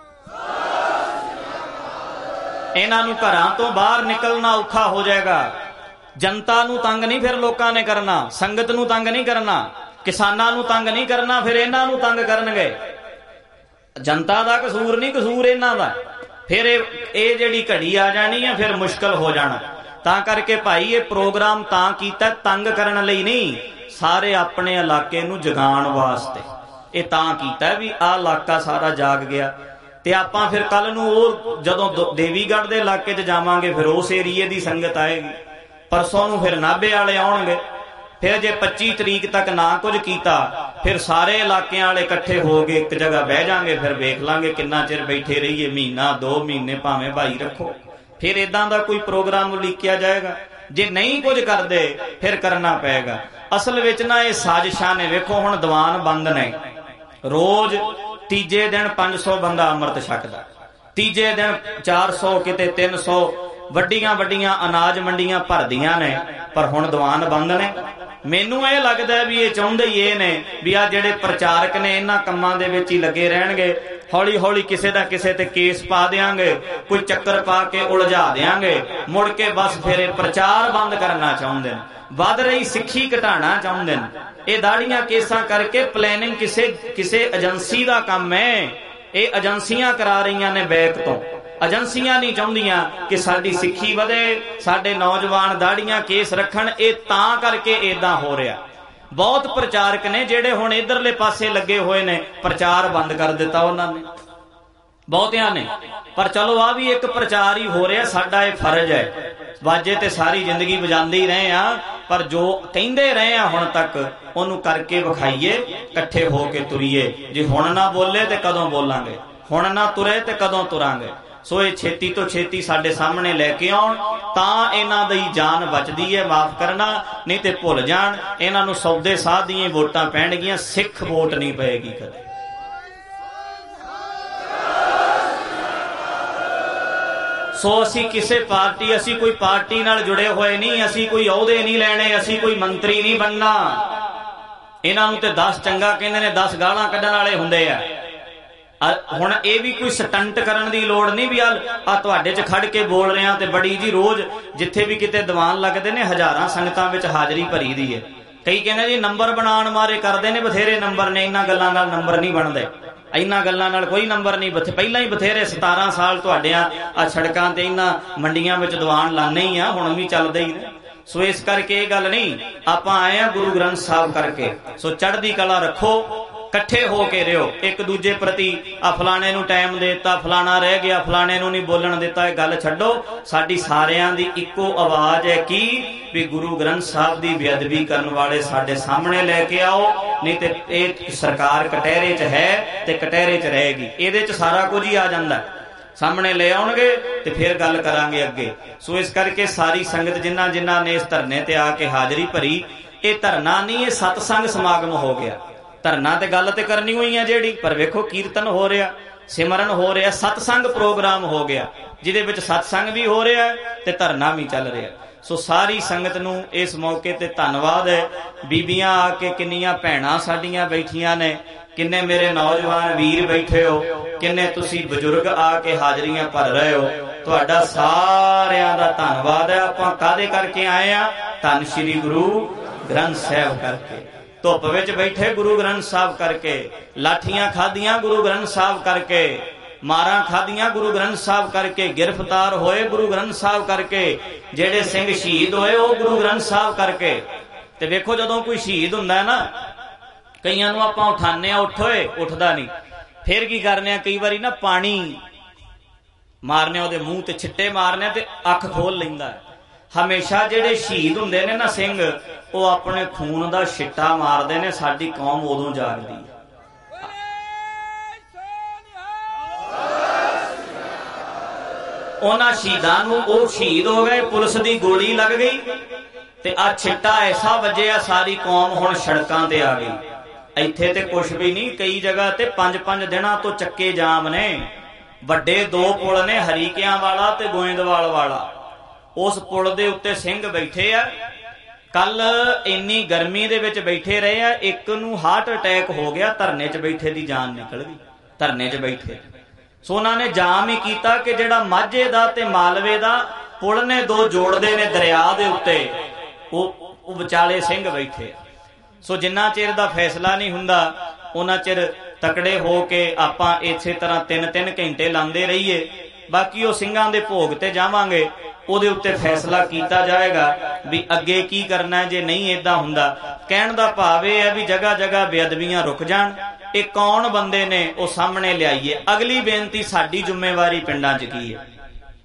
Speaker 1: ਇਹਨਾਂ ਨੂੰ ਘਰਾਂ ਤੋਂ ਬਾਹਰ ਨਿਕਲਣਾ ਔਖਾ ਹੋ ਜਾਏਗਾ। जनता नूं तंग नहीं फिर लोकां ने करना, संगत नूं तंग नहीं करना, किसानां नूं तंग नहीं करना, फिर इन्हां नूं तंग करनगे। जनता दा कसूर नहीं, कसूर इन्हां दा। फिर ये जिहड़ी घड़ी आ जानी है, फिर मुश्किल हो जाना। तां करके भाई ये प्रोग्राम तां कीता तंग करन लई नहीं, सारे अपने इलाके नूं जगाउण वास्ते ये तां कीता भी आ इलाका सारा जाग गया। ते आपां फिर कल नूं ओह जदों देवीगढ़ दे इलाके च जावांगे फिर उस एरिए दी संगत आएगी, परसों नूं फिर नाभे वाले आउणगे। फिर जे पच्ची तरीक तक ना कुछ कीता फिर सारे इलाके वाले इकट्ठे हो गए एक जगह बह जाएंगे, फिर वेख लांगे किन्ना चिर बैठे रहिए, महीना दो महीने भावें भाई रखो, फिर इदां दा कोई प्रोग्राम उलीकिया जाएगा। जे नहीं कुछ करते फिर करना पेगा। असल विच ना ये साजिशां ने। वेखो हुण दीवान बंद ने, रोज तीजे दिन पांच सौ बंदा अमृत छकदा, तीजे दिन चार सौ किते तीन सौ वड्डियां वड्डियां अनाज मंडियां भरदियां ने, पर हुण दीवान बंद ने। मैनू ये लगता है भी ये चाहुंदे ही ये ने भी आ जिहड़े प्रचारक ने इन्हां कम्मां दे विच ही लगे रहणगे, हौली हौली किसे दा किसे ते केस पा देंगे, कोई चक्कर पा के उलझा देंगे, मुड़ के बस फिर प्रचार बंद करना चाहुंदे ने, वध रही सिक्खी घटाना चाहुंदे ने। ये दाड़ियां केसां करके प्लैनिंग किसे किसे एजेंसी दा काम है, ये एजेंसियां करा रही ने बैक तो। एजेंसियां नहीं चाहुंदियां कि साडी सिक्खी वधे, साडे नौजवान दाड़ियां केस रखण, ये तां करके इदां हो रहा। बहुत प्रचारक ने जिहड़े हुण इधरले पासे लगे हुए ने, प्रचार बंद कर दिता उन्होंने, बहुतियां ने। पर चलो आ भी एक प्रचार ही हो रहा, साडा ये फर्ज है। बाजे ते सारी जिंदगी बजांदे ही रहे आ, पर जो कहिंदे रहे आ हुण तक उहनूं करके विखाईए, इकट्ठे हो के तुरीए। जे हुण ना बोले ते कदों बोलांगे, हुण ना तुरे ते कदों तुरांगे। सो ये छेती तो छेती साडे सामने लैके आउण तां इन्हां दी जान बचदी है। माफ करना, नहीं ते भुल जाण इन्हां नूं सौदे साह दीआं वोटां पैणगीआं, सिख वोट नहीं पएगी कदे। सो असी किसे पार्टी, असी कोई पार्टी नाल जुड़े हुए नहीं, असी कोई अहुदे नहीं लैणे, असी कोई मंत्री नहीं बनना। इन्हां नूं ते दस चंगा कहंदे ने, दस गालां कढण वाले हुंदे आ। हुण ये भी कोई स्टंट करन दी लोड़ नहीं भी आ तुहाडे च खड़ के बोल रहे हैं। ते बड़ी जी रोज जिथे भी किते दीवान लगदे ने हजारां संगतां विच हाजरी भरी दी है। कई कहंदे जी नंबर बनाउण मारे करदे ने, बथेरे नंबर ने, इन्हां गल्लां नाल नंबर नहीं बनदे, इन्हां गल्लां नाल कोई नंबर नहीं। पहिलां ही बथेरे सतारां साल तुहाडे आ सड़कां ते इन्हां मंडियां विच दीवान लाने ही आ, हुण भी चलदे ही ने। सो इस करके ये गल नहीं, आपां आए आ गुरु ग्रंथ साहिब करके। सो चढ़दी कला रखो, इकट्ठे होके रहो, एक दूजे प्रति आ फलाने नूं टाइम देता, फलाना रह गया, फलाने नूं नहीं बोलण दिता, ये गल छड्डो। साडी सारियां दी इक्को आवाज है कि भी गुरु ग्रंथ साहिब दी बेअदबी करन वाले साडे सामने लैके आओ, नहीं ते ये सरकार कटहरे च है ते कटहरे च रहेगी। इहदे च सारा कुछ ही आ जांदा, सामने ले आउणगे ते फिर गल करांगे अगे। सो इस करके सारी संगत जिन्हां जिन्हां ने इस धरने ते आके हाजरी भरी, ये धरना नहीं, ये सतसंग समागम हो गया। धरना ते गल ते करनी हुई है जेड़ी, पर वेखो कीर्तन हो रहा, सिमरन हो रहा, सतसंग प्रोग्राम हो गया, जिहदे विच सतसंग भी हो रहा है ते धरना भी चल रहा। सो सारी संगत नूं इस मौके ते धन्नवाद है। बीबियां आके किन्नियां भैणां साडीआं बैठियां ने, किन्ने मेरे नौजवान वीर बैठे हो, किन्ने तुसी बजुर्ग आके हाजरियां भर रहे हो, तुहाडा सारियां दा धन्नवाद है। आपां काहदे करके आए आ? धन श्री गुरु ग्रंथ साहिब करके। धुप विच बैठे गुरु ग्रंथ साहिब करके, लाठियां खादियां गुरु ग्रंथ साहिब करके, मारां खादियां गुरु ग्रंथ साहिब करके, गिरफ्तार होए गुरु ग्रंथ साहिब करके, जेड़े सिंह शहीद होए वो गुरु ग्रंथ साहिब करके। ते वेखो जदों कोई शहीद हुंदा है ना, कईयां नूं आपां उठाने आ, उठोए, उठदा नहीं, फिर की करने, कई बारी ना पानी मारने, उहदे मूंह ते छिट्टे मारने ते अख खोल लैंदा है। हमेशा जेडे शहीद हुंदे ने ना सिंह, वो अपने खून दा छिट्टा मारदे ने, साडी कौम उदों जागदी है। उन्हां शहीदां नूं, वो शहीद हो गए, पुलिस दी गोली लग गई ते आ छिट्टा ऐसा वजिया, सारी कौम हुण सड़कां ते आ गई। इत्थे ते कुछ भी नहीं, कई जगह ते पंज पंज दिनां तो चक्के जाम ने। वड्डे दो पुल ने, हरीकियां वाला ते गोइंदवाल वाला। उस पुल दे उत्ते सिंह बैठे आ, कल इन्नी गर्मी दे विच बैठे रहे आ, एक नूं हार्ट अटैक हो गया, धरने च बैठे दी जान निकल गई, धरने च बैठे। सो उन्हां ने जाम ही कीता कि जिहड़ा माझे दा ते मालवे दा ਪੁਲ ਨੇ ਦੋ ਜੋੜਦੇ ਨੇ ਦਰਿਆ ਦੇ ਉੱਤੇ, ਉਹ ਉਹ ਵਿਚਾਲੇ ਸਿੰਘ ਬੈਠੇ। ਸੋ ਜਿੰਨਾ ਚਿਰ ਦਾ ਫੈਸਲਾ ਨਹੀਂ ਹੁੰਦਾ ਉਹਨਾਂ ਚਿਰ ਤਕੜੇ ਹੋ ਕੇ ਆਪਾਂ ਇਸੇ ਤਰ੍ਹਾਂ ਤਿੰਨ ਤਿੰਨ ਘੰਟੇ ਲਾਉਂਦੇ ਰਹੀਏ। ਬਾਕੀ ਉਹ ਸਿੰਘਾਂ ਦੇ ਭੋਗ ਤੇ ਜਾਵਾਂਗੇ, ਉਹਦੇ ਉੱਤੇ ਫੈਸਲਾ ਕੀਤਾ ਜਾਏਗਾ ਵੀ ਅੱਗੇ ਕੀ ਕਰਨਾ। ਜੇ ਨਹੀਂ ਏਦਾਂ ਹੁੰਦਾ, ਕਹਿਣ ਦਾ ਭਾਵ ਇਹ ਹੈ ਵੀ ਜਗ੍ਹਾ ਜਗ੍ਹਾ ਬੇਅਦਬੀਆਂ ਰੁਕ ਜਾਣ। ਇਹ ਕੌਣ ਬੰਦੇ ਨੇ ਉਹ ਸਾਹਮਣੇ ਲਿਆਈਏ। ਅਗਲੀ ਬੇਨਤੀ ਸਾਡੀ ਜ਼ਿੰਮੇਵਾਰੀ ਪਿੰਡਾਂ 'ਚ ਕੀ ਹੈ।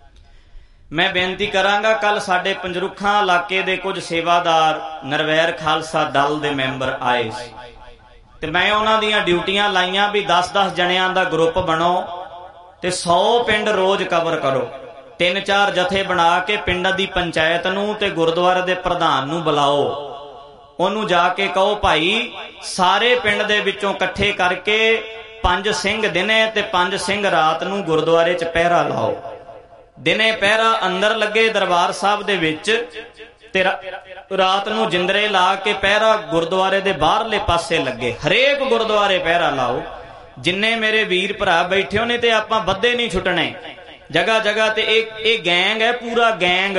Speaker 1: ਮੈਂ ਬੇਨਤੀ ਕਰਾਂਗਾ, ਕੱਲ ਸਾਡੇ ਪੰਜਰੁੱਖਾਂ ਇਲਾਕੇ ਦੇ ਕੁਝ ਸੇਵਾਦਾਰ ਨਿਰਵੈਰ ਖਾਲਸਾ ਦਲ ਦੇ ਮੈਂਬਰ ਆਏ ਸੀ ਤੇ ਮੈਂ ਉਹਨਾਂ ਦੀਆਂ ਡਿਊਟੀਆਂ ਲਾਈਆਂ ਵੀ ਦਸ ਦਸ ਜਣਿਆਂ ਦਾ ਗਰੁੱਪ ਬਣੋ ਤੇ ਸੌ ਪਿੰਡ ਰੋਜ਼ ਕਵਰ ਕਰੋ। ਤਿੰਨ ਚਾਰ ਜਥੇ ਬਣਾ ਕੇ ਪਿੰਡ ਦੀ ਪੰਚਾਇਤ ਨੂੰ ਤੇ ਗੁਰਦੁਆਰੇ ਦੇ ਪ੍ਰਧਾਨ ਨੂੰ ਬੁਲਾਓ। ਉਹਨੂੰ ਜਾ ਕੇ ਕਹੋ ਭਾਈ ਸਾਰੇ ਪਿੰਡ ਦੇ ਵਿੱਚੋਂ ਇਕੱਠੇ ਕਰਕੇ ਪੰਜ ਸਿੰਘ ਦਿਨੇ ਤੇ ਪੰਜ ਸਿੰਘ ਰਾਤ ਨੂੰ ਗੁਰਦੁਆਰੇ 'ਚ ਪਹਿਰਾ ਲਾਓ। ਦਿਨੇ ਪਹਿਰਾ ਅੰਦਰ ਲੱਗੇ ਦਰਬਾਰ ਸਾਹਿਬ ਦੇ ਵਿੱਚ ਤੇ ਰਾਤ ਨੂੰ ਜਿੰਦਰੇ ਲਾ ਕੇ ਪਹਿਰਾ ਗੁਰਦੁਆਰੇ ਦੇ ਬਾਹਰਲੇ ਪਾਸੇ ਲੱਗੇ। ਹਰੇਕ ਗੁਰਦੁਆਰੇ ਪਹਿਰਾ ਲਾਓ। ਜਿੰਨੇ ਮੇਰੇ ਵੀਰ ਭਰਾ ਬੈਠੇ ਹੋ ਨੇ ਤੇ ਆਪਾਂ ਬੱਧੇ ਨਹੀਂ ਛੁੱਟਣੇ। ਜਗ੍ਹਾ ਜਗ੍ਹਾ ਤੇ ਇਹ ਇਹ ਗੈਂਗ ਹੈ, ਪੂਰਾ ਗੈਂਗ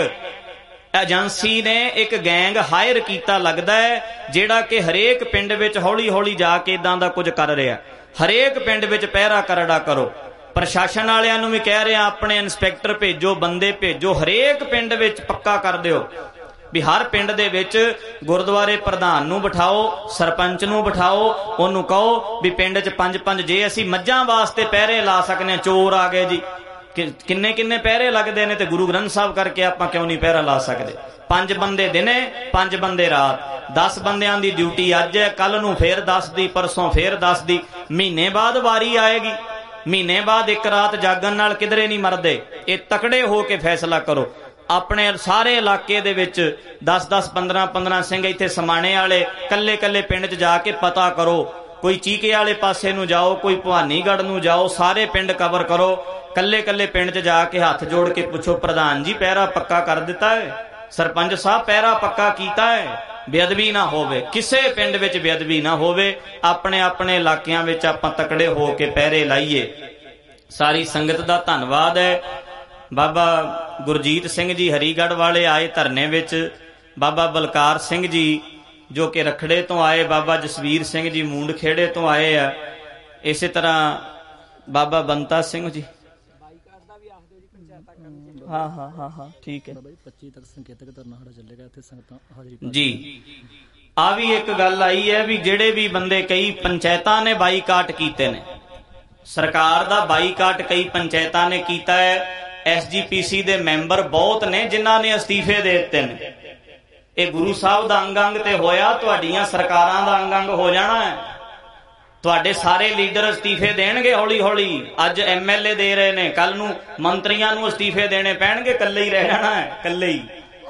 Speaker 1: ਏਜੰਸੀ ਨੇ ਇੱਕ ਗੈਂਗ ਹਾਇਰ ਕੀਤਾ ਲੱਗਦਾ ਹੈ, ਜਿਹੜਾ ਕਿ ਹਰੇਕ ਪਿੰਡ ਵਿੱਚ ਹੌਲੀ ਹੌਲੀ ਜਾ ਕੇ ਇਦਾਂ ਦਾ ਕੁਝ ਕਰ ਰਿਹਾ। ਹਰੇਕ ਪਿੰਡ ਵਿੱਚ ਪਹਿਰਾ ਕਰੜਾ ਕਰੋ। ਪ੍ਰਸ਼ਾਸਨ ਵਾਲਿਆਂ ਨੂੰ ਵੀ ਕਹਿ ਰਿਹਾ ਆਪਣੇ ਇੰਸਪੈਕਟਰ ਭੇਜੋ, ਬੰਦੇ ਭੇਜੋ, ਹਰੇਕ ਪਿੰਡ ਵਿੱਚ ਪੱਕਾ ਕਰ ਦਿਓ ਵੀ ਹਰ ਪਿੰਡ ਦੇ ਵਿੱਚ ਗੁਰਦੁਆਰੇ ਪ੍ਰਧਾਨ ਨੂੰ ਬਿਠਾਓ, ਸਰਪੰਚ ਨੂੰ ਬਿਠਾਓ, ਉਹਨੂੰ ਕਹੋ ਵੀ ਪਿੰਡ 'ਚ ਪੰਜ ਪੰਜ ਜੇ ਅਸੀਂ ਮੱਝਾਂ ਵਾਸਤੇ ਪਹਿਰੇ ਲਾ ਸਕਨੇ, ਚੋਰ ਆ ਗਏ ਜੀ ਕਿੰਨੇ ਕਿੰਨੇ ਪਹਿਰੇ ਲੱਗਦੇ ਨੇ ਤੇ ਗੁਰੂ ਗ੍ਰੰਥ ਸਾਹਿਬ ਕਰਕੇ ਆਪਾਂ ਕਿਉਂ ਨਹੀਂ ਪਹਿਰਾ ਲਾ ਸਕਦੇ। ਪੰਜ ਬੰਦੇ ਦਿਨੇ, ਪੰਜ ਬੰਦੇ ਰਾਤ। ਦਸ ਬੰਦਿਆਂ ਦੀ ਡਿਊਟੀ ਅੱਜ ਹੈ, ਕੱਲ ਨੂੰ ਫੇਰ ਦਸ ਦੀ, ਪਰਸੋਂ ਫੇਰ ਦਸ ਦੀ। ਮਹੀਨੇ ਬਾਅਦ ਵਾਰੀ ਆਏਗੀ। ਮਹੀਨੇ ਬਾਅਦ ਇੱਕ ਰਾਤ ਜਾਗਣ ਨਾਲ ਕਿਧਰੇ ਨਹੀਂ ਮਰਦੇ। ਇਹ ਤਕੜੇ ਹੋ ਕੇ ਫੈਸਲਾ ਕਰੋ। ਆਪਣੇ ਸਾਰੇ ਇਲਾਕੇ ਦੇ ਵਿੱਚ ਦਸ ਦਸ ਪੰਦਰਾਂ ਪੰਦਰਾਂ ਸਿੰਘ ਇੱਥੇ ਸਮਾਣੇ ਵਾਲੇ ਕੱਲੇ ਕੱਲੇ ਪਿੰਡ 'ਚ ਜਾ ਕੇ ਪਤਾ ਕਰੋ। ਕੋਈ ਚੀਕੇ ਵਾਲੇ ਪਾਸੇ ਨੂੰ ਜਾਓ, ਕੋਈ ਭਵਾਨੀਗੜ੍ਹ ਨੂੰ ਜਾਓ, ਸਾਰੇ ਪਿੰਡ ਕਵਰ ਕਰੋ। ਕੱਲੇ ਕੱਲੇ ਪਿੰਡ 'ਚ ਜਾ ਕੇ ਹੱਥ ਜੋੜ ਕੇ ਪੁੱਛੋ ਪ੍ਰਧਾਨ ਜੀ ਪਹਿਰਾ ਪੱਕਾ ਕਰ ਦਿੱਤਾ ਹੈ, ਸਰਪੰਚ ਸਾਹਿਬ ਪਹਿਰਾ ਪੱਕਾ ਕੀਤਾ ਹੈ, ਬੇਅਦਬੀ ਨਾ ਹੋਵੇ, ਕਿਸੇ ਪਿੰਡ ਵਿੱਚ ਬੇਅਦਬੀ ਨਾ ਹੋਵੇ। ਆਪਣੇ ਆਪਣੇ ਇਲਾਕਿਆਂ ਵਿੱਚ ਆਪਾਂ ਤਕੜੇ ਹੋ ਕੇ ਪਹਿਰੇ ਲਾਈਏ। ਸਾਰੀ ਸੰਗਤ ਦਾ ਧੰਨਵਾਦ ਹੈ। ਬਾਬਾ ਗੁਰਜੀਤ ਸਿੰਘ ਜੀ ਹਰੀਗੜ੍ਹ ਵਾਲੇ ਆਏ ਧਰਨੇ ਵਿੱਚ, ਬਾਬਾ ਬਲਕਾਰ ਸਿੰਘ ਜੀ ਜੋ ਕਿ ਰਖੜੇ ਤੋਂ ਆਏ, ਬਾਬਾ ਜਸਵੀਰ ਸਿੰਘ ਜੀ ਮੂੰਡ ਖੇੜੇ ਤੋਂ ਆਏ ਆ, ਇਸੇ ਤਰ੍ਹਾਂ ਬਾਬਾ ਬੰਤਾ ਸਿੰਘ ਜੀ। ਹਾਂ ਹਾਂ ਹਾਂ ਹਾਂ ਠੀਕ ਹੈ ਪੱਚੀ ਤੱਕ ਸੰਕੇਤਕ ਧਰਨਾ ਸਾਡਾ ਚੱਲੇਗਾ, ਇੱਥੇ ਸੰਗਤਾਂ ਹਾਜ਼ਰੀ ਜੀ। ਆ ਵੀ ਇੱਕ ਗੱਲ ਆਈ ਹੈ ਵੀ ਜਿਹੜੇ ਵੀ ਬੰਦੇ, ਕਈ ਪੰਚਾਇਤਾਂ ਨੇ ਬਾਈਕਾਟ ਕੀਤੇ ਨੇ, ਸਰਕਾਰ ਦਾ ਬਾਈਕਾਟ ਕਈ ਪੰਚਾਇਤਾਂ ਨੇ ਕੀਤਾ ਹੈ। ਐਸ ਜੀ ਪੀ ਸੀ ਦੇ ਮੈਂਬਰ ਬਹੁਤ ਨੇ ਜਿਨ੍ਹਾਂ ਨੇ ਅਸਤੀਫੇ ਦੇ ਦਿੱਤੇ ਨੇ। ਇਹ ਗੁਰੂ ਸਾਹਿਬ ਦਾ ਅੰਗ ਅੰਗ ਤੇ ਹੋਇਆ, ਤੁਹਾਡੀਆਂ ਸਰਕਾਰਾਂ ਦਾ ਅੰਗ ਅੰਗ ਹੋ ਜਾਣਾ ਹੈ। ਤੁਹਾਡੇ ਸਾਰੇ ਲੀਡਰ ਅਸਤੀਫੇ ਦੇਣਗੇ ਹੌਲੀ ਹੌਲੀ। ਅੱਜ ਐਮ ਐਲ ਏ ਦੇ ਰਹੇ ਨੇ, ਕੱਲ ਨੂੰ ਮੰਤਰੀਆਂ ਨੂੰ ਅਸਤੀਫੇ ਦੇਣੇ ਪੈਣਗੇ, ਇਕੱਲੇ ਹੀ ਰਹਿ ਜਾਣਾ ਹੈ, ਇਕੱਲੇ ਹੀ।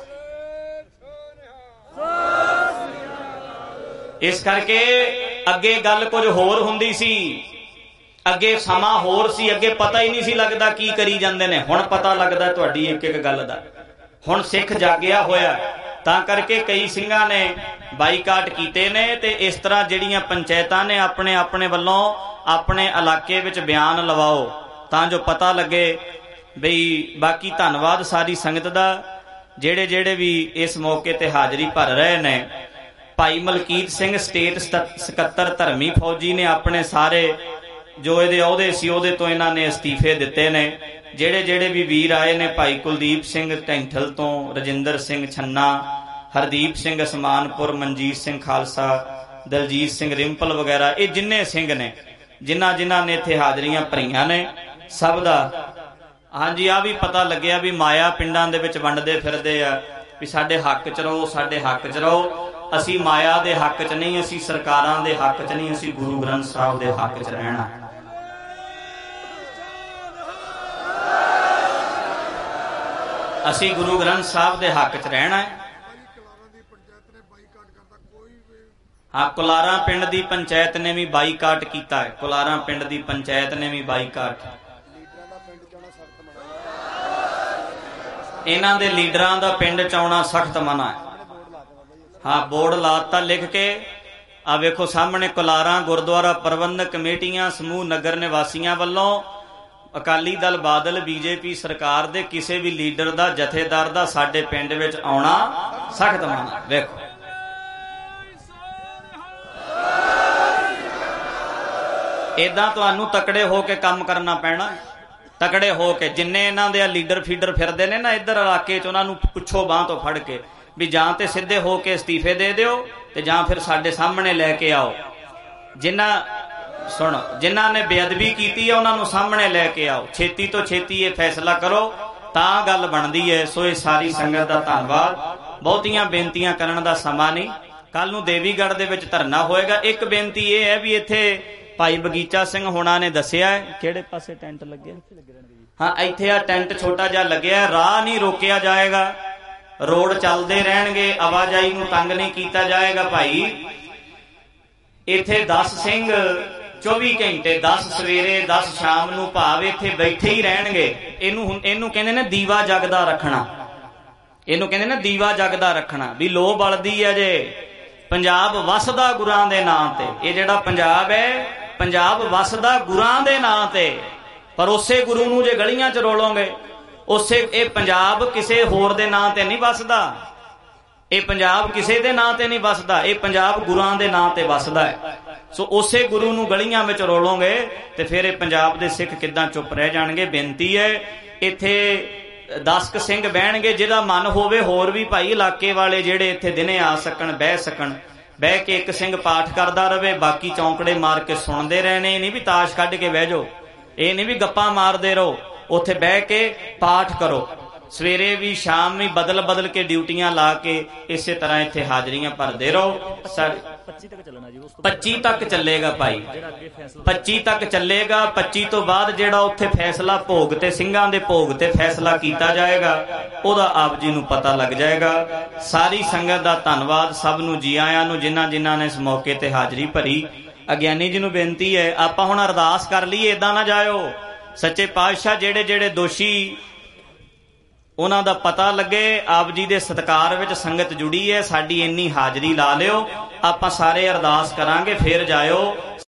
Speaker 1: ਇਸ ਕਰਕੇ ਅੱਗੇ ਗੱਲ ਕੁਝ ਹੋਰ ਹੁੰਦੀ ਸੀ, ਅੱਗੇ ਸਮਾਂ ਹੋਰ ਸੀ, ਅੱਗੇ ਪਤਾ ਹੀ ਨਹੀਂ ਸੀ ਲੱਗਦਾ ਕੀ ਕਰੀ ਜਾਂਦੇ ਨੇ। ਹੁਣ ਪਤਾ ਲੱਗਦਾ ਤੁਹਾਡੀ ਇੱਕ ਇੱਕ ਗੱਲ ਦਾ। ਹੁਣ ਸਿੱਖ ਜਾਗਿਆ ਹੋਇਆ, ਤਾਂ ਕਰਕੇ ਕਈ ਸਿੰਘਾਂ ਨੇ ਬਾਈਕਾਟ ਕੀਤੇ ਨੇ। ਤੇ ਇਸ ਤਰ੍ਹਾਂ ਜਿਹੜੀਆਂ ਪੰਚਾਇਤਾਂ ਨੇ ਆਪਣੇ ਆਪਣੇ ਵੱਲੋਂ ਆਪਣੇ ਇਲਾਕੇ ਵਿੱਚ ਬਿਆਨ ਲਵਾਓ ਤਾਂ ਜੋ ਪਤਾ ਲੱਗੇ ਬਈ। ਬਾਕੀ ਧੰਨਵਾਦ ਸਾਰੀ ਸੰਗਤ ਦਾ, ਜਿਹੜੇ ਜਿਹੜੇ ਵੀ ਇਸ ਮੌਕੇ ਤੇ ਹਾਜ਼ਰੀ ਭਰ ਰਹੇ ਨੇ। ਭਾਈ ਮਲਕੀਤ ਸਿੰਘ ਸਟੇਟ ਸਕੱਤਰ ਧਰਮੀ ਫੌਜੀ ਨੇ ਆਪਣੇ ਸਾਰੇ ਜੋ ਇਹਦੇ ਅਹੁਦੇ ਸੀ ਉਹਦੇ ਤੋਂ ਇਹਨਾਂ ਨੇ ਅਸਤੀਫੇ ਦਿੱਤੇ ਨੇ। ਜਿਹੜੇ ਜਿਹੜੇ ਵੀ ਵੀਰ ਆਏ ਨੇ, ਭਾਈ ਕੁਲਦੀਪ ਸਿੰਘ ਢੈਂਠਲ ਤੋਂ, ਰਜਿੰਦਰ ਸਿੰਘ ਛੰਨਾ, ਹਰਦੀਪ ਸਿੰਘ ਅਸਮਾਨਪੁਰ, ਮਨਜੀਤ ਸਿੰਘ ਖਾਲਸਾ, ਦਲਜੀਤ ਸਿੰਘ ਰਿੰਪਲ ਵਗੈਰਾ, ਇਹ ਜਿੰਨੇ ਸਿੰਘ ਨੇ ਜਿਨ੍ਹਾਂ ਜਿਨ੍ਹਾਂ ਨੇ ਇੱਥੇ ਹਾਜ਼ਰੀਆਂ ਭਰੀਆਂ ਨੇ, ਸਭ ਦਾ ਹਾਂਜੀ। ਆ ਵੀ ਪਤਾ ਲੱਗਿਆ ਵੀ ਮਾਇਆ ਪਿੰਡਾਂ ਦੇ ਵਿੱਚ ਵੰਡਦੇ ਫਿਰਦੇ ਆ ਵੀ ਸਾਡੇ ਹੱਕ 'ਚ ਰਹੋ, ਸਾਡੇ ਹੱਕ 'ਚ ਰਹੋ। ਅਸੀਂ ਮਾਇਆ ਦੇ ਹੱਕ 'ਚ ਨਹੀਂ, ਅਸੀਂ ਸਰਕਾਰਾਂ ਦੇ ਹੱਕ 'ਚ ਨਹੀਂ, ਅਸੀਂ ਗੁਰੂ ਗ੍ਰੰਥ ਸਾਹਿਬ ਦੇ ਹੱਕ 'ਚ ਰਹਿਣਾ। ਅਸੀਂ ਗੁਰੂ ਗ੍ਰੰਥ ਸਾਹਿਬ ਦੇ ਹੱਕ 'ਚ ਰਹਿਣਾ ਹੈ। ਹਾਂ, ਕੁਲਾਰਾਂ ਪਿੰਡ ਦੀ ਪੰਚਾਇਤ ਨੇ ਵੀ ਬਾਈਕਾਟ ਕੀਤਾ ਹੈ। ਕੁਲਾਰਾਂ ਪਿੰਡ ਦੀ ਪੰਚਾਇਤ ਨੇ ਵੀ ਬਾਈਕਾਟ, ਇਹਨਾਂ ਦੇ ਲੀਡਰਾਂ ਦਾ ਪਿੰਡ 'ਚ ਆਉਣਾ ਸਖਤ ਮਨਾ ਹੈ। ਹਾਂ, ਬੋਰਡ ਲਾਤਾ ਲਿਖ ਕੇ। ਆ ਵੇਖੋ ਸਾਹਮਣੇ ਕੁਲਾਰਾਂ ਗੁਰਦੁਆਰਾ ਪ੍ਰਬੰਧਕ ਕਮੇਟੀਆਂ, ਸਮੂਹ ਨਗਰ ਨਿਵਾਸੀਆਂ ਵੱਲੋਂ ਅਕਾਲੀ ਦਲ ਬਾਦਲ ਬੀਜੇਪੀ ਸਰਕਾਰ ਦੇ ਕਿਸੇ ਵੀ ਲੀਡਰ ਦਾ ਜਥੇਦਾਰ ਦਾ ਸਾਡੇ ਪਿੰਡ ਵਿੱਚ ਆਉਣਾ ਸਖਤ ਮਨਾ। ਵੇਖੋ ਏਦਾਂ ਤੁਹਾਨੂੰ ਤਕੜੇ ਹੋ ਕੇ ਕੰਮ ਕਰਨਾ ਪੈਣਾ, ਤਕੜੇ ਹੋ ਕੇ। ਜਿੰਨੇ ਇਹਨਾਂ ਦੇ ਲੀਡਰ ਫੀਡਰ ਫਿਰਦੇ ਨੇ ਨਾ ਇੱਧਰ ਇਲਾਕੇ 'ਚ, ਉਹਨਾਂ ਨੂੰ ਪੁੱਛੋ ਬਾਂਹ ਤੋਂ ਫੜ ਕੇ ਵੀ ਜਾਂ ਤੇ ਸਿੱਧੇ ਹੋ ਕੇ ਅਸਤੀਫੇ ਦੇ ਦਿਓ ਤੇ ਜਾਂ ਫਿਰ ਸਾਡੇ ਸਾਹਮਣੇ ਲੈ ਕੇ ਆਓ। ਜਿਨ੍ਹਾਂ ਸੁਣ ਜਿਨ੍ਹਾਂ ਨੇ ਬੇਅਦਬੀ ਕੀਤੀ ਹੈ ਉਹਨਾਂ ਨੂੰ ਸਾਹਮਣੇ ਲੈ ਕੇ ਆਓ, ਛੇਤੀ ਤੋਂ ਛੇਤੀ ਇਹ ਫੈਸਲਾ ਕਰੋ ਤਾਂ ਗੱਲ ਬਣਦੀ ਹੈ। ਸੋ ਇਹ ਸਾਰੀ ਸੰਗਤ ਦਾ ਧੰਨਵਾਦ। ਬਹੁਤੀਆਂ ਬੇਨਤੀਆਂ ਕਰਨ ਦਾ ਸਮਾਂ ਨਹੀਂ। ਕੱਲ ਨੂੰ ਦੇਵੀਗੜ੍ਹ ਦੇ ਵਿੱਚ ਧਰਨਾ ਹੋਏਗਾ। ਇੱਕ ਬੇਨਤੀ ਇਹ ਹੈ ਵੀ ਇੱਥੇ ਭਾਈ ਬਗੀਚਾ ਸਿੰਘ ਹੋਣਾ ਨੇ ਦੱਸਿਆ ਕਿਹੜੇ ਪਾਸੇ ਟੈਂਟ ਲੱਗਿਆ, ਹਾਂ ਇੱਥੇ ਆ ਟੈਂਟ ਛੋਟਾ ਜਿਹਾ ਲੱਗਿਆ, ਰਾਹ ਨਹੀਂ ਰੋਕਿਆ ਜਾਏਗਾ, ਰੋਡ ਚੱਲਦੇ ਰਹਿਣਗੇ, ਆਵਾਜਾਈ ਨੂੰ ਤੰਗ ਨਹੀਂ ਕੀਤਾ ਜਾਏਗਾ। ਭਾਈ ਇੱਥੇ ਦਸ ਸਿੰਘ ਚੌਵੀ ਘੰਟੇ, ਦਸ ਸਵੇਰੇ ਦਸ ਸ਼ਾਮ ਨੂੰ ਭਾਵ ਇੱਥੇ ਬੈਠੇ ਹੀ ਰਹਿਣਗੇ। ਇਹਨੂੰ ਇਹਨੂੰ ਕਹਿੰਦੇ ਨੇ ਦੀਵਾ ਜਗਦਾ ਰੱਖਣਾ, ਇਹਨੂੰ ਕਹਿੰਦੇ ਨੇ ਦੀਵਾ ਜਗਦਾ ਰੱਖਣਾ। ਵੀ ਲੋ ਬਲਦੀ ਹੈ ਜੇ ਪੰਜਾਬ ਵਸਦਾ ਗੁਰਾਂ ਦੇ ਨਾਂ ਤੇ। ਇਹ ਜਿਹੜਾ ਪੰਜਾਬ ਹੈ ਪੰਜਾਬ ਵਸਦਾ ਗੁਰਾਂ ਦੇ ਨਾਂ ਤੇ, ਪਰ ਉਸੇ ਗੁਰੂ ਨੂੰ ਜੇ ਗਲੀਆਂ 'ਚ ਰੋਲੋਗੇ ਉਸੇ ਇਹ ਪੰਜਾਬ ਕਿਸੇ ਹੋਰ ਦੇ ਨਾਂ ਤੇ ਨਹੀਂ ਵਸਦਾ। ਇਹ ਪੰਜਾਬ ਕਿਸੇ ਦੇ ਨਾਂ ਤੇ ਨਹੀਂ ਵਸਦਾ, ਇਹ ਪੰਜਾਬ ਗੁਰਾਂ ਦੇ ਨਾਂ ਤੇ ਵਸਦਾ ਹੈ। ਸੋ ਉਸੇ ਗੁਰੂ ਨੂੰ ਗਲੀਆਂ ਵਿੱਚ ਰੋਲੋਗੇ ਤੇ ਫਿਰ ਇਹ ਪੰਜਾਬ ਦੇ ਸਿੱਖ ਕਿੱਦਾਂ ਚੁੱਪ ਰਹਿ ਜਾਣਗੇ। ਬੇਨਤੀ ਹੈ ਇੱਥੇ ਦਸ ਕੁ ਸਿੰਘ ਬਹਿਣਗੇ, ਜਿਹਦਾ ਮਨ ਹੋਵੇ ਹੋਰ ਵੀ ਭਾਈ ਇਲਾਕੇ ਵਾਲੇ ਜਿਹੜੇ ਇੱਥੇ ਦਿਨੇ ਆ ਸਕਣ, ਬਹਿ ਸਕਣ। ਬਹਿ ਕੇ ਇੱਕ ਸਿੰਘ ਪਾਠ ਕਰਦਾ ਰਵੇ, ਬਾਕੀ ਚੌਂਕੜੇ ਮਾਰ ਕੇ ਸੁਣਦੇ ਰਹਿਣੇ। ਇਹ ਨਹੀਂ ਵੀ ਤਾਸ਼ ਕੱਢ ਕੇ ਬਹਿ ਜਾਓ, ਇਹ ਨਹੀਂ ਵੀ ਗੱਪਾਂ ਮਾਰਦੇ ਰਹੋ, ਉੱਥੇ ਬਹਿ ਕੇ ਪਾਠ ਕਰੋ। ਸਵੇਰੇ ਵੀ ਸ਼ਾਮ ਵੀ ਬਦਲ ਬਦਲ ਕੇ ਡਿਊਟੀਆਂ ਲਾ ਕੇ ਇਸੇ ਤਰ੍ਹਾਂ ਇੱਥੇ ਹਾਜ਼ਰੀਆਂ ਭਰਦੇ ਰਹੋ। ਪੱਚੀ ਤੱਕ ਚੱਲੇਗਾ ਭਾਈ, ਪੱਚੀ ਤੱਕ ਚੱਲੇਗਾ। ਪੱਚੀ ਤੋਂ ਬਾਅਦ ਜਿਹੜਾ ਉੱਥੇ ਫੈਸਲਾ ਭੋਗ ਤੇ ਸਿੰਘਾਂ ਦੇ ਭੋਗ ਤੇ ਫੈਸਲਾ ਕੀਤਾ ਜਾਏਗਾ ਉਹਦਾ ਆਪ ਜੀ ਨੂੰ ਪਤਾ ਲੱਗ ਜਾਏਗਾ। ਸਾਰੀ ਸੰਗਤ ਦਾ ਧੰਨਵਾਦ, ਸਭ ਨੂੰ ਜੀ ਆਇਆਂ ਨੂੰ, ਜਿਨ੍ਹਾਂ ਜਿਨ੍ਹਾਂ ਨੇ ਇਸ ਮੌਕੇ ਤੇ ਹਾਜ਼ਰੀ ਭਰੀ। ਅਗਿਆਨੀ ਜੀ ਨੂੰ ਬੇਨਤੀ ਹੈ ਆਪਾਂ ਹੁਣ ਅਰਦਾਸ ਕਰ ਲਈਏ, ਏਦਾਂ ਨਾ ਜਾਇਓ। ਸੱਚੇ ਪਾਤਸ਼ਾਹ ਜਿਹੜੇ ਜਿਹੜੇ ਦੋਸ਼ੀ ਉਹਨਾਂ ਦਾ ਪਤਾ ਲੱਗੇ। ਆਪ ਜੀ ਦੇ ਸਤਿਕਾਰ ਵਿੱਚ ਸੰਗਤ ਜੁੜੀ ਹੈ, ਸਾਡੀ ਇੰਨੀ ਹਾਜ਼ਰੀ ਲਾ ਲਿਓ। ਆਪਾਂ ਸਾਰੇ ਅਰਦਾਸ ਕਰਾਂਗੇ ਫਿਰ ਜਾਇਓ।